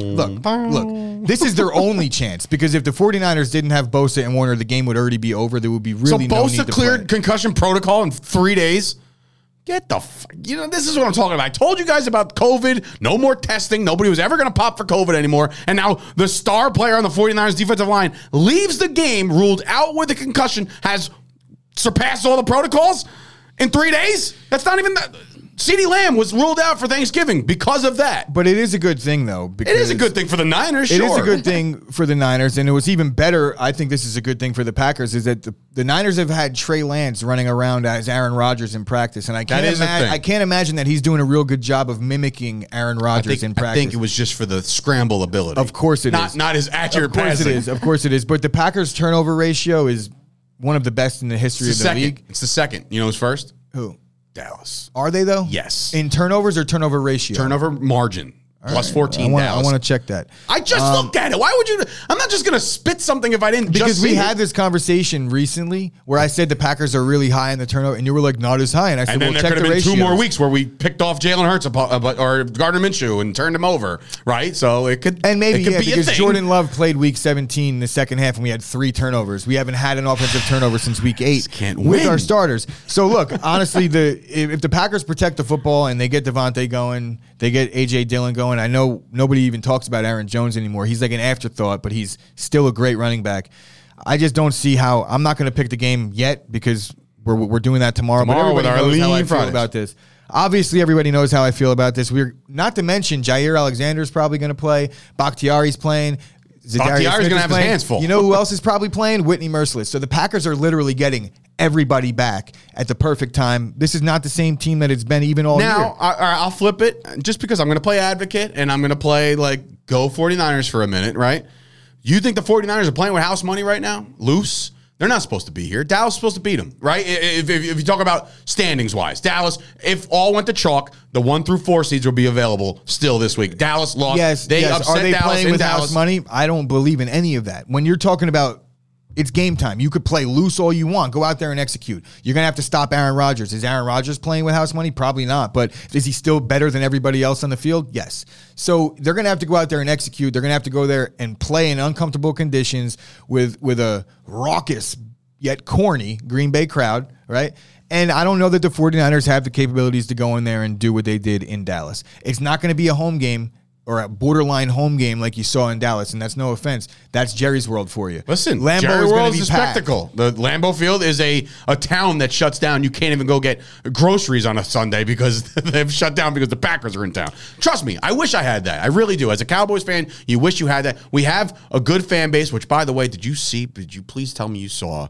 Speaker 2: look. This is their only chance because if the 49ers didn't have Bosa and Warner, the game would already be over. There would be really no need to
Speaker 1: Bosa cleared
Speaker 2: play.
Speaker 1: concussion protocol in 3 days. Get the this is what I'm talking about. I told you guys about COVID. No more testing. Nobody was ever going to pop for COVID anymore. And now the star player on the 49ers defensive line leaves the game, ruled out with a concussion, has surpassed all the protocols in 3 days. That's not even that. CeeDee Lamb was ruled out for Thanksgiving because of that.
Speaker 2: But it is a good thing, though. Because
Speaker 1: it is a good thing for the Niners, sure.
Speaker 2: It is a good thing for the Niners, and it was even better. I think this is a good thing for the Packers, is that the Niners have had Trey Lance running around as Aaron Rodgers in practice, and I can't imagine that he's doing a real good job of mimicking Aaron Rodgers in practice.
Speaker 1: I think it was just for the scramble ability.
Speaker 2: Of course it is.
Speaker 1: Not as accurate passing.
Speaker 2: Of course it is. But the Packers' turnover ratio is one of the best in the history of the league.
Speaker 1: It's the second. You know who's first?
Speaker 2: Who?
Speaker 1: Dallas.
Speaker 2: Are they, though?
Speaker 1: Yes.
Speaker 2: In turnovers or turnover ratio?
Speaker 1: Turnover margin. Plus 14
Speaker 2: I
Speaker 1: Dallas.
Speaker 2: want to check that.
Speaker 1: I just looked at it. Why would you? I'm not just going to spit something if I didn't
Speaker 2: because
Speaker 1: just see
Speaker 2: we had
Speaker 1: it.
Speaker 2: this conversation recently where I said the Packers are really high in the turnover, and you were like, not as high. And I said,
Speaker 1: And then
Speaker 2: well,
Speaker 1: there
Speaker 2: check
Speaker 1: could
Speaker 2: the
Speaker 1: have been
Speaker 2: ratios.
Speaker 1: 2 more weeks where we picked off Jalen Hurts or Gardner Minshew and turned him over, right? So it could
Speaker 2: And maybe,
Speaker 1: it could
Speaker 2: yeah,
Speaker 1: be
Speaker 2: because
Speaker 1: a thing.
Speaker 2: Jordan Love played week 17 in the second half, and we had 3 turnovers. We haven't had an offensive turnover since week 8
Speaker 1: can't
Speaker 2: with
Speaker 1: win.
Speaker 2: our starters. So, look, honestly, if the Packers protect the football and they get Devontae going, they get A.J. Dillon going, I know nobody even talks about Aaron Jones anymore. He's like an afterthought, but he's still a great running back. I just don't see how – I'm not going to pick the game yet because we're doing that tomorrow. But
Speaker 1: Tomorrow with
Speaker 2: everybody
Speaker 1: our
Speaker 2: knows how I
Speaker 1: lean
Speaker 2: feel
Speaker 1: Fridays.
Speaker 2: about this. Obviously, everybody knows how I feel about this. We're not to mention Jair Alexander's probably going to play. Bakhtiari's playing.
Speaker 1: Bakhtiari's going to have his hands full.
Speaker 2: You know who else is probably playing? Whitney Merciless. So the Packers are literally getting everybody back at the perfect time. This is not the same team that it's been even all year.
Speaker 1: Now, I'll flip it just because I'm going to play advocate and I'm going to play like go 49ers for a minute, right? You think the 49ers are playing with house money right now? Loose? They're not supposed to be here. Dallas is supposed to beat them, right? If you talk about standings-wise. Dallas, if all went to chalk, the 1 through 4 seeds will be available still this week. Dallas lost.
Speaker 2: Yes,
Speaker 1: They
Speaker 2: yes.
Speaker 1: upset
Speaker 2: Are they
Speaker 1: Dallas
Speaker 2: playing
Speaker 1: in
Speaker 2: with
Speaker 1: Dallas.
Speaker 2: house money? I don't believe in any of that. When you're talking about it's game time, you could play loose all you want. Go out there and execute. You're going to have to stop Aaron Rodgers. Is Aaron Rodgers playing with house money? Probably not. But is he still better than everybody else on the field? Yes. So they're going to have to go out there and execute. They're going to have to go there and play in uncomfortable conditions with a raucous yet corny Green Bay crowd, right? And I don't know that the 49ers have the capabilities to go in there and do what they did in Dallas. It's not going to be a home game or a borderline home game like you saw in Dallas, and that's no offense. That's Jerry's World for you.
Speaker 1: Listen,
Speaker 2: Lambeau
Speaker 1: Jerry
Speaker 2: is gonna
Speaker 1: World
Speaker 2: be
Speaker 1: is a
Speaker 2: packed.
Speaker 1: spectacle. The Lambeau Field is a town that shuts down. You can't even go get groceries on a Sunday because they've shut down because the Packers are in town. Trust me, I wish I had that. I really do. As a Cowboys fan, you wish you had that. We have a good fan base, which, by the way, did you please tell me you saw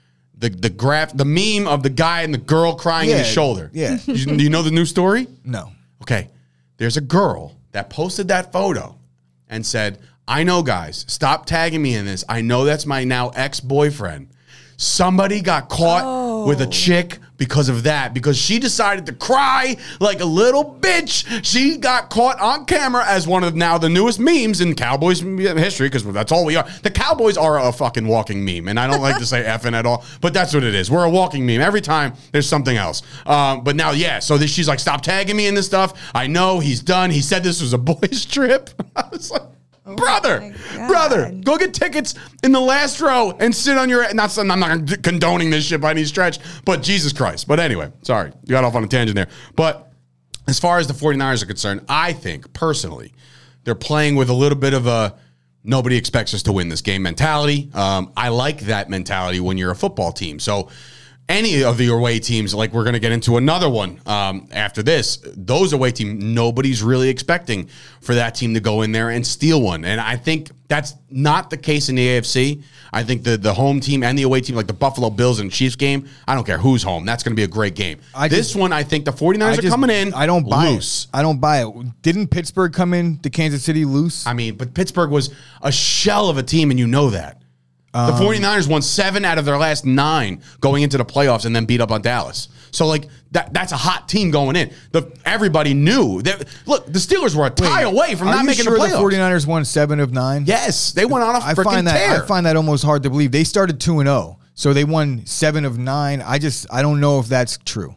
Speaker 1: the meme of the guy and the girl crying in his shoulder?
Speaker 2: Yeah.
Speaker 1: Do you know the new story?
Speaker 2: No.
Speaker 1: Okay. There's a girl that posted that photo and said, I know, guys, stop tagging me in this. I know that's my now ex-boyfriend. Somebody got caught with a chick because of that, because she decided to cry like a little bitch. She got caught on camera as one of now the newest memes in Cowboys history, because that's all we are. The Cowboys are a fucking walking meme, and I don't like to say effing at all, but that's what it is. We're a walking meme. Every time there's something else. But now, yeah, so she's like, stop tagging me in this stuff. I know he's done. He said this was a boys' trip. I was like, brother, go get tickets in the last row and sit on your. I'm not condoning this shit by any stretch, but Jesus Christ. But anyway, sorry, you got off on a tangent there. But as far as the 49ers are concerned, I think personally they're playing with a little bit of a nobody expects us to win this game mentality. I like that mentality when you're a football team. So any of the away teams, like we're going to get into another one after this, those away teams, nobody's really expecting for that team to go in there and steal one. And I think that's not the case in the AFC. I think the home team and the away team, like the Buffalo Bills and Chiefs game, I don't care who's home. That's going to be a great game. This one, I think the 49ers are coming in
Speaker 2: I don't buy
Speaker 1: loose.
Speaker 2: it. I don't buy it. Didn't Pittsburgh come in to Kansas City loose?
Speaker 1: I mean, but Pittsburgh was a shell of a team, and you know that. The 49ers won 7 out of their last 9 going into the playoffs and then beat up on Dallas. So, like, that's a hot team going in. Everybody knew. Look, the Steelers were a tie away from not making the playoffs.
Speaker 2: The 49ers won 7 of 9?
Speaker 1: Yes, they went on a freaking tear.
Speaker 2: I find that almost hard to believe. They started 2-0, so they won 7 of 9. I don't know if that's true.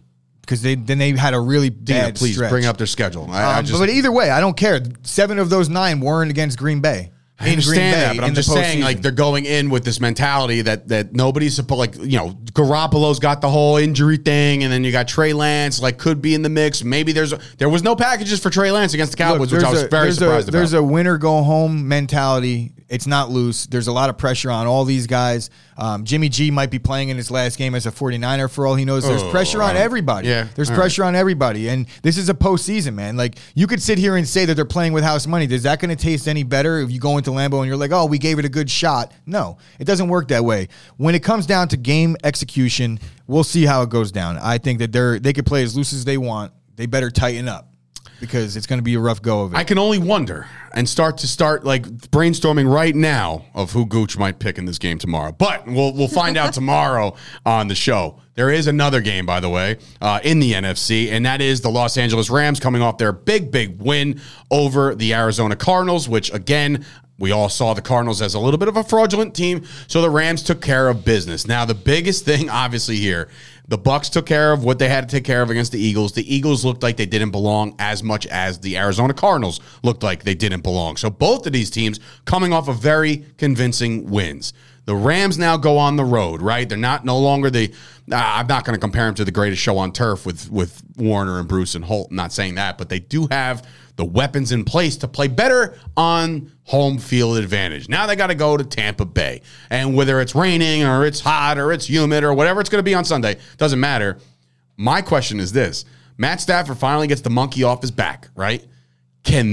Speaker 2: because they had a really bad
Speaker 1: Please
Speaker 2: stretch.
Speaker 1: bring up their schedule. I just,
Speaker 2: but either way, I don't care. 7 of those 9 weren't against Green Bay.
Speaker 1: I understand that, but I'm just saying,
Speaker 2: postseason.
Speaker 1: like, they're going in with this mentality that nobody's supposed, like, Garoppolo's got the whole injury thing, and then you got Trey Lance, like, could be in the mix. Maybe there was no packages for Trey Lance against the Cowboys, which I was very surprised about.
Speaker 2: There's a winner go home mentality. It's not loose. There's a lot of pressure on all these guys. Jimmy G might be playing in his last game as a 49er for all he knows. There's pressure on everybody.
Speaker 1: Yeah,
Speaker 2: there's pressure on everybody. And this is a postseason, man. Like, you could sit here and say that they're playing with house money. Is that going to taste any better if you go into Lambeau and you're like, oh, we gave it a good shot? No, it doesn't work that way. When it comes down to game execution, we'll see how it goes down. I think that they could play as loose as they want. They better tighten up, because it's going to be a rough go of it.
Speaker 1: I can only wonder and start like brainstorming right now of who Gooch might pick in this game tomorrow. But we'll find out tomorrow on the show. There is another game, by the way, in the NFC, and that is the Los Angeles Rams coming off their big win over the Arizona Cardinals, which, again, we all saw the Cardinals as a little bit of a fraudulent team, so the Rams took care of business. Now, the biggest thing, obviously, here, the Bucs took care of what they had to take care of against the Eagles. The Eagles looked like they didn't belong as much as the Arizona Cardinals looked like they didn't belong. So both of these teams coming off of very convincing wins. The Rams now go on the road, right? They're no longer I'm not going to compare them to the greatest show on turf with Warner and Bruce and Holt. I'm not saying that, but they do have the weapons in place to play better on home field advantage. Now they got to go to Tampa Bay. And whether it's raining or it's hot or it's humid or whatever it's going to be on Sunday, doesn't matter. My question is this. Matt Stafford finally gets the monkey off his back, right? Can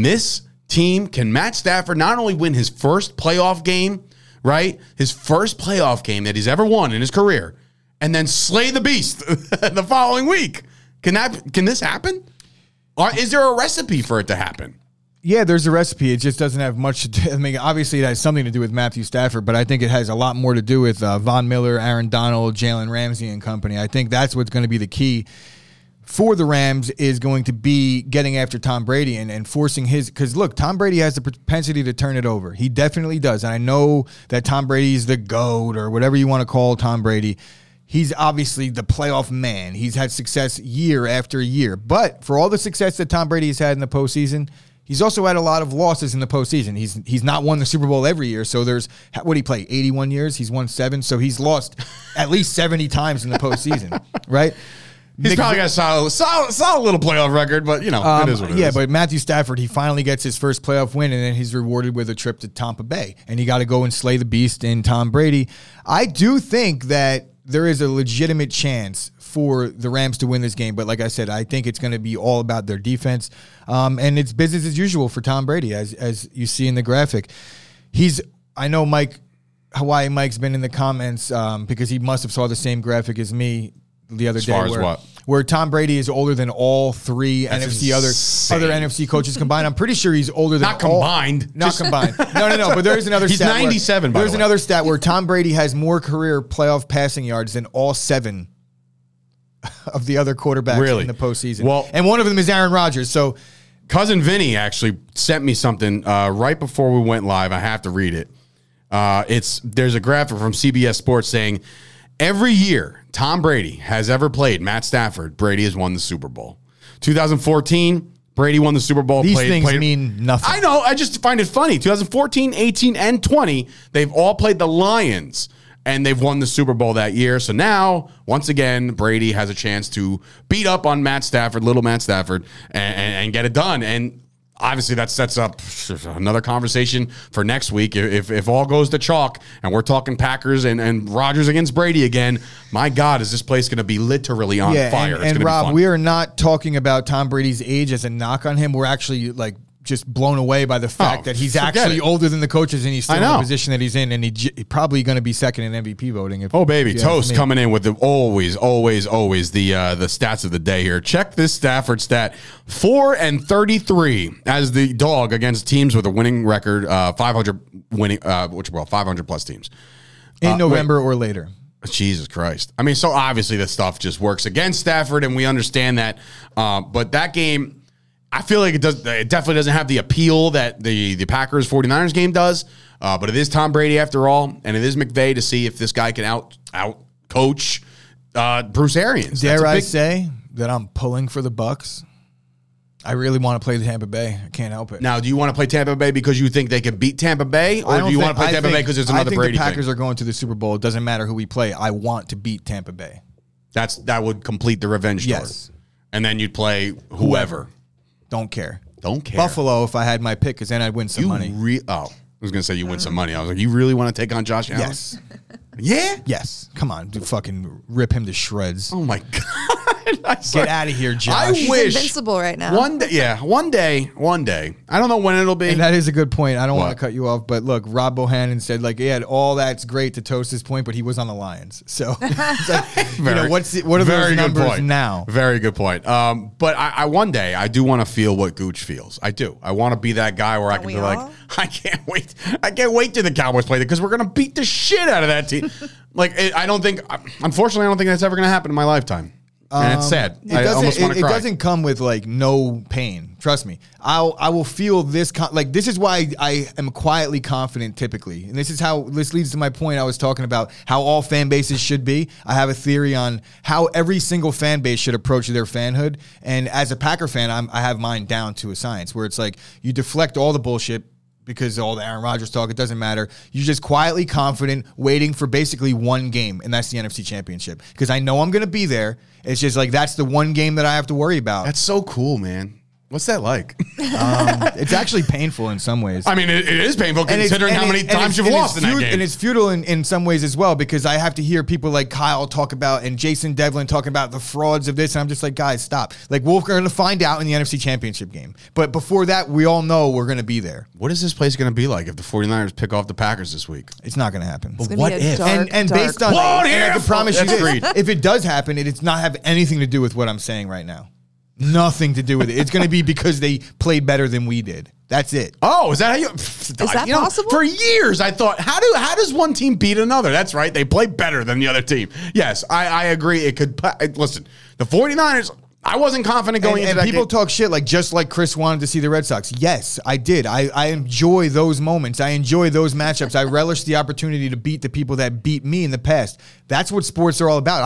Speaker 1: Matt Stafford not only win his first playoff game, right? His first playoff game that he's ever won in his career, and then slay the beast the following week? Can this happen? Or is there a recipe for it to happen?
Speaker 2: Yeah, there's a recipe. It just doesn't have much to do. I mean, obviously, it has something to do with Matthew Stafford, but I think it has a lot more to do with Von Miller, Aaron Donald, Jalen Ramsey and company. I think that's what's going to be the key for the Rams, is going to be getting after Tom Brady and forcing his, because look, Tom Brady has the propensity to turn it over. He definitely does. And I know that Tom Brady's the GOAT or whatever you want to call Tom Brady. He's obviously the playoff man. He's had success year after year. But for all the success that Tom Brady has had in the postseason, he's also had a lot of losses in the postseason. He's not won the Super Bowl every year. So there's, what did he play, 81 years? He's won 7. So he's lost at least 70 times in the postseason, right?
Speaker 1: He's probably got a solid little playoff record, but, it is what it is.
Speaker 2: Yeah, but Matthew Stafford, he finally gets his first playoff win, and then he's rewarded with a trip to Tampa Bay. And you got to go and slay the beast in Tom Brady. I do think that there is a legitimate chance for the Rams to win this game. But like I said, I think it's going to be all about their defense. And it's business as usual for Tom Brady, as you see in the graphic. I know Hawaii Mike's been in the comments because he must have saw the same graphic as me the other day. Where Tom Brady is older than all 3 other NFC coaches combined. I'm pretty sure he's older than
Speaker 1: combined.
Speaker 2: Not combined. No. But there's another
Speaker 1: he's
Speaker 2: stat.
Speaker 1: He's 97, by the way.
Speaker 2: There's another stat where Tom Brady has more career playoff passing yards than all 7 of the other quarterbacks in the postseason. Well, and one of them is Aaron Rodgers. So
Speaker 1: Cousin Vinny actually sent me something right before we went live. I have to read it. There's a graphic from CBS Sports saying, every year Tom Brady has ever played Matt Stafford, Brady has won the Super Bowl. 2014, Brady won the Super Bowl.
Speaker 2: These things mean nothing.
Speaker 1: I know. I just find it funny. 2014, 18, and 20, they've all played the Lions, and they've won the Super Bowl that year. So now, once again, Brady has a chance to beat up on Matt Stafford, little Matt Stafford, and get it done. And obviously, that sets up another conversation for next week. If all goes to chalk and we're talking Packers and Rodgers against Brady again, my God, is this place going to be literally on fire?
Speaker 2: And Rob, we are not talking about Tom Brady's age as a knock on him. We're actually just blown away by the fact that he's actually older than the coaches and he's still in the position that he's in, and he's probably going to be second in MVP voting.
Speaker 1: Toast coming in with the always the stats of the day here. Check this Stafford stat: 4-33 as the dog against teams with a winning record, 500 winning, 500 plus teams
Speaker 2: in November or later.
Speaker 1: Jesus Christ! I mean, so obviously this stuff just works against Stafford, and we understand that. But that game, I feel like it definitely doesn't have the appeal that the Packers 49ers game does. But it is Tom Brady after all, and it is McVay to see if this guy can out coach Bruce Arians.
Speaker 2: Dare I say, that I'm pulling for the Bucks. I really want to play the Tampa Bay. I can't help it.
Speaker 1: Now, do you want to play Tampa Bay because you think they could beat Tampa Bay, or do you want to play Tampa Bay because there's another Brady
Speaker 2: I think the Packers
Speaker 1: thing?
Speaker 2: are going to the Super Bowl. It doesn't matter who we play. I want to beat Tampa Bay.
Speaker 1: That would complete the revenge tour.
Speaker 2: Yes.
Speaker 1: And then you'd play whoever.
Speaker 2: Don't care.
Speaker 1: Don't care.
Speaker 2: Buffalo, if I had my pick, because then I'd win some money.
Speaker 1: I was going to say you win some money. I was like, you really want to take on Josh Allen?
Speaker 2: Yes.
Speaker 1: Yeah?
Speaker 2: Yes. Come on, dude, fucking rip him to shreds.
Speaker 1: Oh, my God.
Speaker 2: Get out of here, Josh.
Speaker 1: I
Speaker 3: He's
Speaker 1: wish.
Speaker 3: invincible right now.
Speaker 1: One day. I don't know when it'll be.
Speaker 2: And that is a good point. I don't want
Speaker 1: What?
Speaker 2: to cut you off, but look, Rob Bohannon said like he had all that's great to toast his point, but he was on the Lions. So it's like, what are those numbers now?
Speaker 1: Very good point. But I one day I do want to feel what Gooch feels. I do. I want to be that guy where I can
Speaker 3: we
Speaker 1: be like,
Speaker 3: all?
Speaker 1: I can't wait. I can't wait till the Cowboys play because we're gonna beat the shit out of that team. Unfortunately, I don't think that's ever gonna happen in my lifetime. And it's sad. I almost want to cry.
Speaker 2: It doesn't come with like no pain. Trust me. I will feel this. This is why I am quietly confident typically. And this leads to my point I was talking about how all fan bases should be. I have a theory on how every single fan base should approach their fanhood. And as a Packer fan, I have mine down to a science where it's like you deflect all the bullshit because of all the Aaron Rodgers talk, it doesn't matter. You're just quietly confident, waiting for basically one game, and that's the NFC Championship. Because I know I'm going to be there. It's just like that's the one game that I have to worry about.
Speaker 1: That's so cool, man. What's that like?
Speaker 2: It's actually painful in some ways.
Speaker 1: I mean, it is painful considering how many times you've lost in that game.
Speaker 2: And it's futile in some ways as well because I have to hear people like Kyle talk about and Jason Devlin talking about the frauds of this. And I'm just like, guys, stop. Like, we're going to find out in the NFC Championship game. But before that, we all know we're going to be there.
Speaker 1: What is this place going to be like if the 49ers pick off the Packers this week?
Speaker 2: It's not going to happen.
Speaker 3: It's gonna
Speaker 1: What
Speaker 3: be a
Speaker 1: if?
Speaker 3: dark,
Speaker 2: And
Speaker 3: dark
Speaker 2: based on,
Speaker 3: place.
Speaker 2: and I can promise you
Speaker 1: That's
Speaker 2: this,
Speaker 1: agreed.
Speaker 2: if it does happen, it's not have anything to do with what I'm saying right now. Nothing to do with it. It's going to be because they played better than we did. That's it.
Speaker 1: Oh, is that how you?
Speaker 3: Is that possible?
Speaker 1: For years, I thought, how does one team beat another? That's right. They play better than the other team. Yes, I agree. It could. Listen, the 49ers, I wasn't confident going into
Speaker 2: and
Speaker 1: that
Speaker 2: people
Speaker 1: game.
Speaker 2: talk shit like just like Chris wanted to see the Red Sox. Yes, I did. I enjoy those moments. I enjoy those matchups. I relish the opportunity to beat the people that beat me in the past. That's what sports are all about.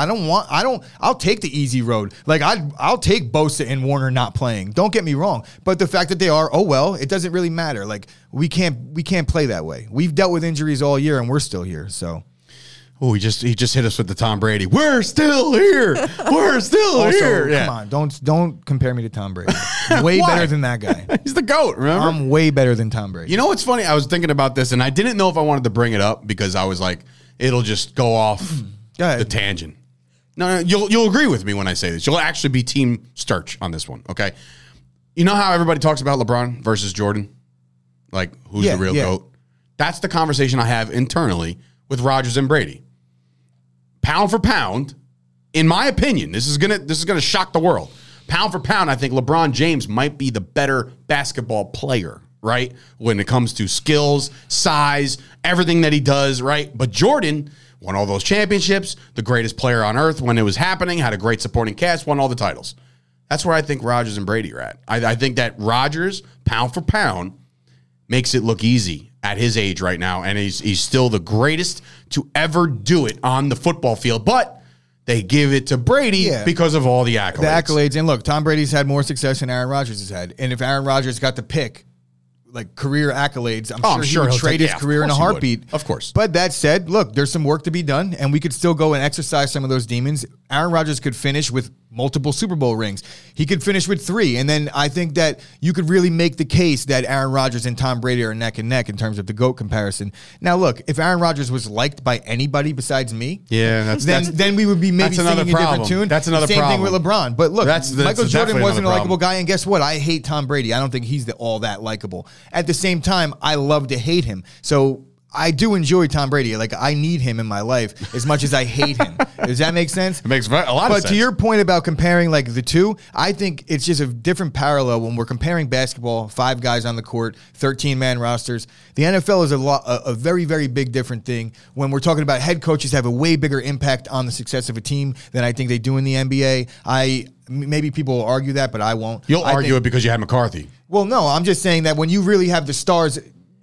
Speaker 2: I'll take the easy road. Like I'll take Bosa and Warner not playing. Don't get me wrong. But the fact that they are, oh well, it doesn't really matter. Like we can't play that way. We've dealt with injuries all year and we're still here. So
Speaker 1: Oh, he just hit us with the Tom Brady. We're still here. We're still
Speaker 2: also,
Speaker 1: here. Yeah.
Speaker 2: come on, don't compare me to Tom Brady. I'm way
Speaker 1: Why?
Speaker 2: better than that guy.
Speaker 1: He's the GOAT, remember?
Speaker 2: I'm way better than Tom Brady.
Speaker 1: You know what's funny? I was thinking about this, and I didn't know if I wanted to bring it up because I was like, it'll just go off
Speaker 2: Go ahead.
Speaker 1: the tangent. No, you'll agree with me when I say this. You'll actually be team Sturch on this one, okay? You know how everybody talks about LeBron versus Jordan? Like, who's the real GOAT? That's the conversation I have internally with Rodgers and Brady. Pound for pound, in my opinion, this is gonna shock the world. Pound for pound, I think LeBron James might be the better basketball player, right? When it comes to skills, size, everything that he does, right? But Jordan won all those championships, the greatest player on earth when it was happening, had a great supporting cast, won all the titles. That's where I think Rodgers and Brady are at. I think that Rodgers, pound for pound, makes it look easy at his age right now, and he's still the greatest to ever do it on the football field. But they give it to Brady because of all the accolades.
Speaker 2: The accolades. And look, Tom Brady's had more success than Aaron Rodgers has had. And if Aaron Rodgers got to pick like career accolades, I'm sure he would trade his career in a heartbeat.
Speaker 1: Of course.
Speaker 2: But that said, look, there's some work to be done, and we could still go and exercise some of those demons. Aaron Rodgers could finish with multiple Super Bowl rings. He could finish with 3. And then I think that you could really make the case that Aaron Rodgers and Tom Brady are neck and neck in terms of the GOAT comparison. Now, look, if Aaron Rodgers was liked by anybody besides me, then we would be maybe singing a different tune.
Speaker 1: That's another
Speaker 2: Same
Speaker 1: problem.
Speaker 2: thing with LeBron. But look, Michael Jordan wasn't a
Speaker 1: another
Speaker 2: likable guy, and guess what? I hate Tom Brady. I don't think he's all that likable. At the same time, I love to hate him. So I do enjoy Tom Brady. Like, I need him in my life as much as I hate him. Does that make sense?
Speaker 1: It makes a lot of sense.
Speaker 2: But to your point about comparing like the two, I think it's just a different parallel when we're comparing basketball, 5 guys on the court, 13-man rosters. The NFL is a very, very big different thing. When we're talking about head coaches have a way bigger impact on the success of a team than I think they do in the NBA. Maybe people will argue that, but I won't.
Speaker 1: You'll argue it because you had McCarthy.
Speaker 2: Well, no, I'm just saying that when you really have the stars,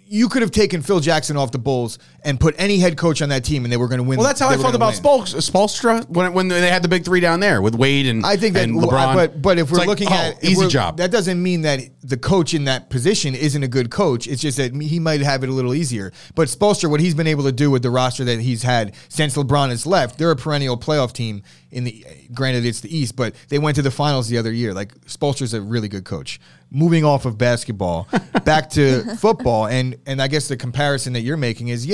Speaker 2: you could have taken Phil Jackson off the Bulls and put any head coach on that team, and they were going to win.
Speaker 1: Well, that's how I felt about Spoelstra when they had the big three down there with Wade and
Speaker 2: I think that,
Speaker 1: and LeBron.
Speaker 2: But if we're looking at
Speaker 1: easy job,
Speaker 2: that doesn't mean that the coach in that position isn't a good coach. It's just that he might have it a little easier. But Spoelstra, what he's been able to do with the roster that he's had since LeBron has left, they're a perennial playoff team. Granted, it's the East, but they went to the finals the other year. Like, Spoelstra's a really good coach. Moving off of basketball, back to football, and I guess the comparison that you're making is,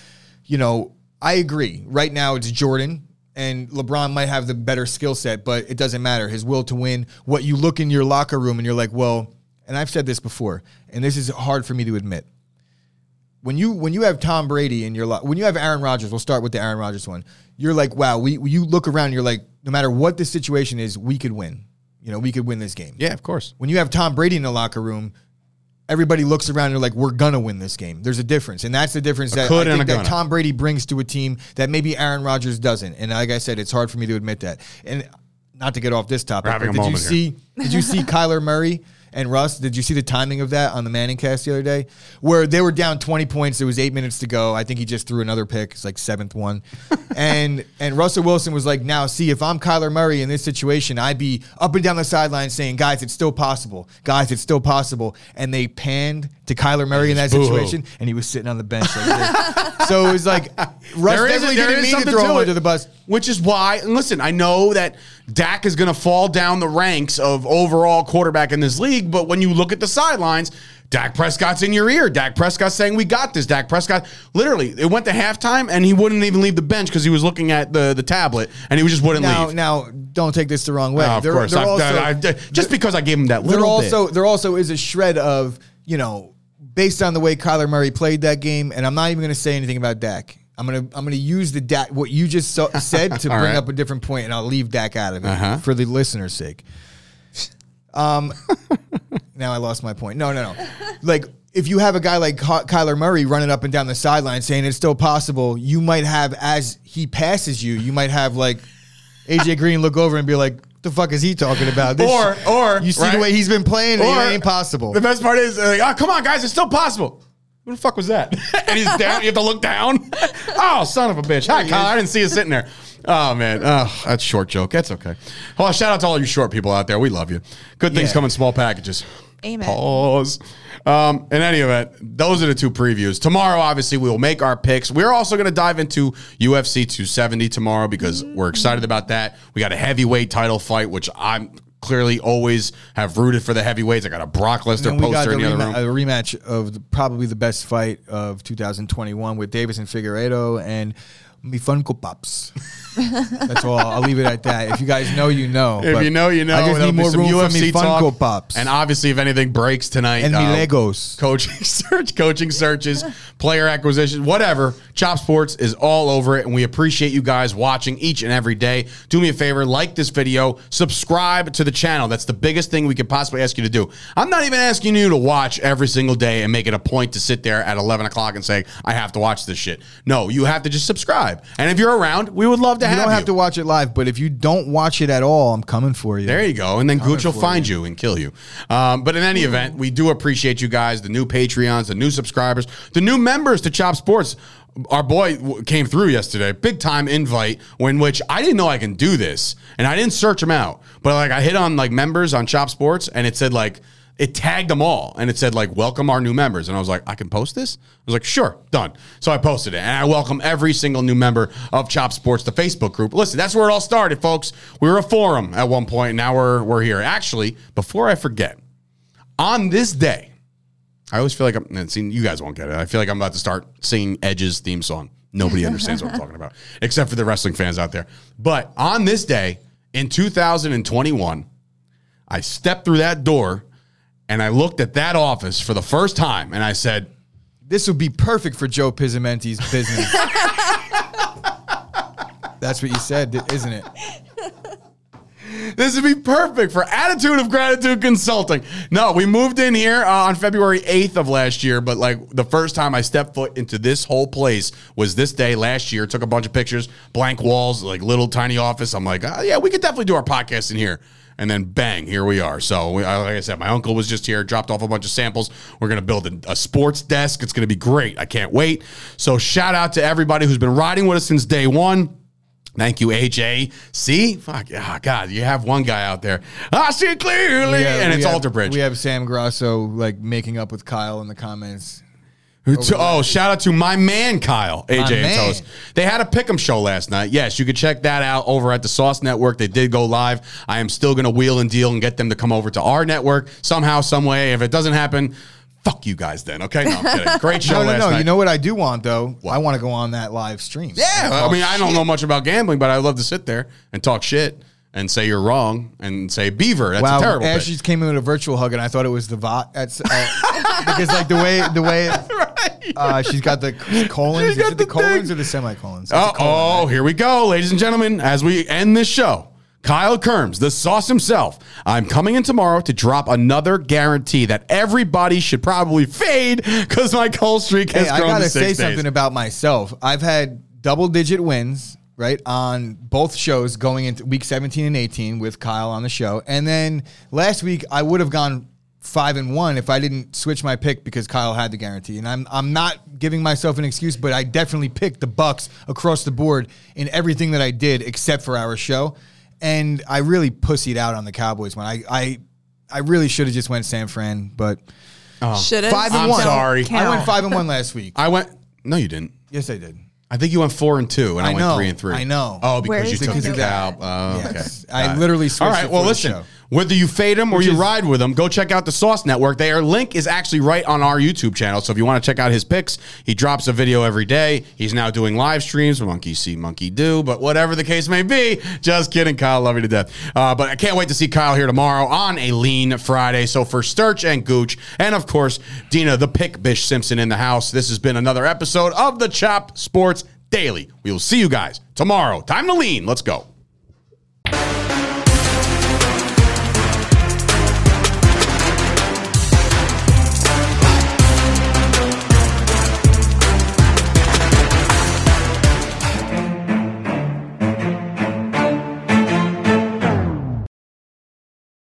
Speaker 2: I agree. Right now, it's Jordan, and LeBron might have the better skill set, but it doesn't matter. His will to win, what you look in your locker room, and you're like, well, and I've said this before, and this is hard for me to admit. When you have Tom Brady in your when you have Aaron Rodgers, we'll start with the Aaron Rodgers one. You're like, wow, you look around, you're like, no matter what the situation is, we could win. We could win this game.
Speaker 1: Yeah, of course.
Speaker 2: When you have Tom Brady in the locker room, everybody looks around and they're like, we're going to win this game. There's a difference. And that's the difference that I think that Tom Brady brings to a team that maybe Aaron Rodgers doesn't. And like I said, it's hard for me to admit that. And not to get off this topic, but did you see Kyler Murray and Russ? Did you see the timing of that on the Manning cast the other day? Where they were down 20 points. There was 8 minutes to go. I think he just threw another pick. It's like 7th one. and Russell Wilson was like, now, see, if I'm Kyler Murray in this situation, I'd be up and down the sideline saying, guys, it's still possible. Guys, it's still possible. And they panned to Kyler Murray in that situation, and he was sitting on the bench like this. So it was like, Russ definitely didn't mean to throw him under the bus.
Speaker 1: Which is why, and listen, I know that Dak is going to fall down the ranks of overall quarterback in this league, but when you look at the sidelines, Dak Prescott's in your ear. Dak Prescott's saying, we got this. Dak Prescott, literally, it went to halftime, and he wouldn't even leave the bench because he was looking at the tablet, and he just wouldn't leave.
Speaker 2: Now, don't take this the wrong way.
Speaker 1: Of course. Just because I gave him that little bit.
Speaker 2: There also is a shred of, based on the way Kyler Murray played that game, and I'm not even going to say anything about Dak. I'm gonna use the Dak, what you just said, to bring up a different point, and I'll leave Dak out of it for the listener's sake. Now I lost my point. No. Like, if you have a guy like Kyler Murray running up and down the sideline saying it's still possible, you might have, as he passes you might have like AJ Green look over and be like, the fuck is he talking about?
Speaker 1: Or
Speaker 2: you see the way he's been playing, it ain't possible.
Speaker 1: The best part is, come on, guys, it's still possible. Who the fuck was that? And he's down. You have to look down. Oh, son of a bitch. Hi, Kyle. I didn't see you sitting there. Oh, man. Oh, that's a short joke. That's okay. Well, shout out to all you short people out there. We love you. Good things come in small packages.
Speaker 3: Amen.
Speaker 1: Pause. In any event, those are the two previews. Tomorrow, obviously, we will make our picks. We're also going to dive into UFC 270 tomorrow because we're excited about that. We got a heavyweight title fight, which I'm clearly always have rooted for the heavyweights. I got a Brock Lesnar poster in the other room.
Speaker 2: A rematch of probably the best fight of 2021 with Davis and Figueiredo and me Funko Pops. That's all. I'll leave it at that. If you guys know, you know.
Speaker 1: If you know, you know.
Speaker 2: I just need more room UFC for me Funko Pops.
Speaker 1: And obviously, if anything breaks tonight,
Speaker 2: and me Legos,
Speaker 1: coaching searches, player acquisition, whatever. Chop Sports is all over it, and we appreciate you guys watching each and every day. Do me a favor, like this video, subscribe to the channel. That's the biggest thing we could possibly ask you to do. I'm not even asking you to watch every single day and make it a point to sit there at 11 o'clock and say, I have to watch this shit. No, you have to just subscribe. And if you're around, we would love to have you.
Speaker 2: You don't have to watch it live, but if you don't watch it at all, I'm coming for you.
Speaker 1: There you go. And then Gooch will find you and kill you. But in any event, we do appreciate you guys, the new Patreons, the new subscribers, the new members to Chop Sports. Our boy came through yesterday, big time invite, in which I didn't know I can do this, and I didn't search them out. But like I hit on like members on Chop Sports, and it said like, it tagged them all, and it said like, welcome our new members. And I was like, I can post this? I was like, sure, done. So I posted it, and I welcome every single new member of Chop Sports, the Facebook group. Listen, that's where it all started, folks. We were a forum at one point, and now we're here. Actually, before I forget, on this day, I always feel like you guys won't get it. I feel like I'm about to start singing Edge's theme song. Nobody understands what I'm talking about, except for the wrestling fans out there. But on this day, in 2021, I stepped through that door, and I looked at that office for the first time, and I said,
Speaker 2: this would be perfect for Joe Pizzamenti's business. That's what you said, isn't it?
Speaker 1: This would be perfect for Attitude of Gratitude Consulting. No, we moved in here on February 8th of last year, but like the first time I stepped foot into this whole place was this day last year. Took a bunch of pictures, blank walls, like little tiny office. I'm like, yeah, we could definitely do our podcast in here. and then bang, here we are. So, like I said, my uncle was just here, dropped off a bunch of samples. We're going to build a sports desk. It's going to be great. I can't wait. So, shout out to everybody who's been riding with us since day one. Thank you, AJ. See? Fuck, oh, God, you have one guy out there. I see clearly. And it's Alter Bridge.
Speaker 2: We have Sam Grasso, like, making up with Kyle in the comments.
Speaker 1: Shout out to my man, Kyle, AJ and Toast. They had a pick'em show last night. Yes, you could check that out over at the Sauce Network. They did go live. I am still going to wheel and deal and get them to come over to our network somehow, some way. If it doesn't happen, fuck you guys then, okay? No, I'm kidding. Great show last night.
Speaker 2: You know what I do want, though? What? I want to go on that live stream.
Speaker 1: Yeah, I mean, I don't know much about gambling, but I love to sit there and talk shit and say you're wrong and say Beaver. That's a terrible thing.
Speaker 2: Ashley came in with a virtual hug, and I thought it was the VOT. Because, like, the way right. She's got the colons. Is it the colons or the semicolons?
Speaker 1: Oh, here we go, ladies and gentlemen. As we end this show, Kyle Kerms, the sauce himself. I'm coming in tomorrow to drop another guarantee that everybody should probably fade because my cold streak has grown to 6 days. I got to say
Speaker 2: something about myself. I've had double-digit wins, right, on both shows going into week 17 and 18 with Kyle on the show. And then last week, I would have gone 5-1 if I didn't switch my pick because Kyle had the guarantee. And I'm not giving myself an excuse, but I definitely picked the Bucks across the board in everything that I did except for our show. And I really pussied out on the Cowboys one. I really should have just went San Fran, but
Speaker 3: should have.
Speaker 2: 5-1.
Speaker 1: I'm sorry.
Speaker 2: I went 5-1 last week.
Speaker 1: No, you didn't.
Speaker 2: Yes, I did.
Speaker 1: I think you went 4-2, and I went 3-3.
Speaker 2: I know.
Speaker 1: Oh, because you took the
Speaker 2: Cow.
Speaker 1: Yes.
Speaker 2: Okay. I literally switched.
Speaker 1: All right. Well, listen. Whether you fade them or you ride with them, go check out the Sauce Network. Their link is actually right on our YouTube channel. So if you want to check out his picks, he drops a video every day. He's now doing live streams. Monkey see, monkey do. But whatever the case may be, just kidding, Kyle. Love you to death. But I can't wait to see Kyle here tomorrow on a Lean Friday. So for Sturch and Gooch, and of course, Dina, the Pick Bish Simpson in the house, this has been another episode of the Chop Sports Daily. We will see you guys tomorrow. Time to lean. Let's go.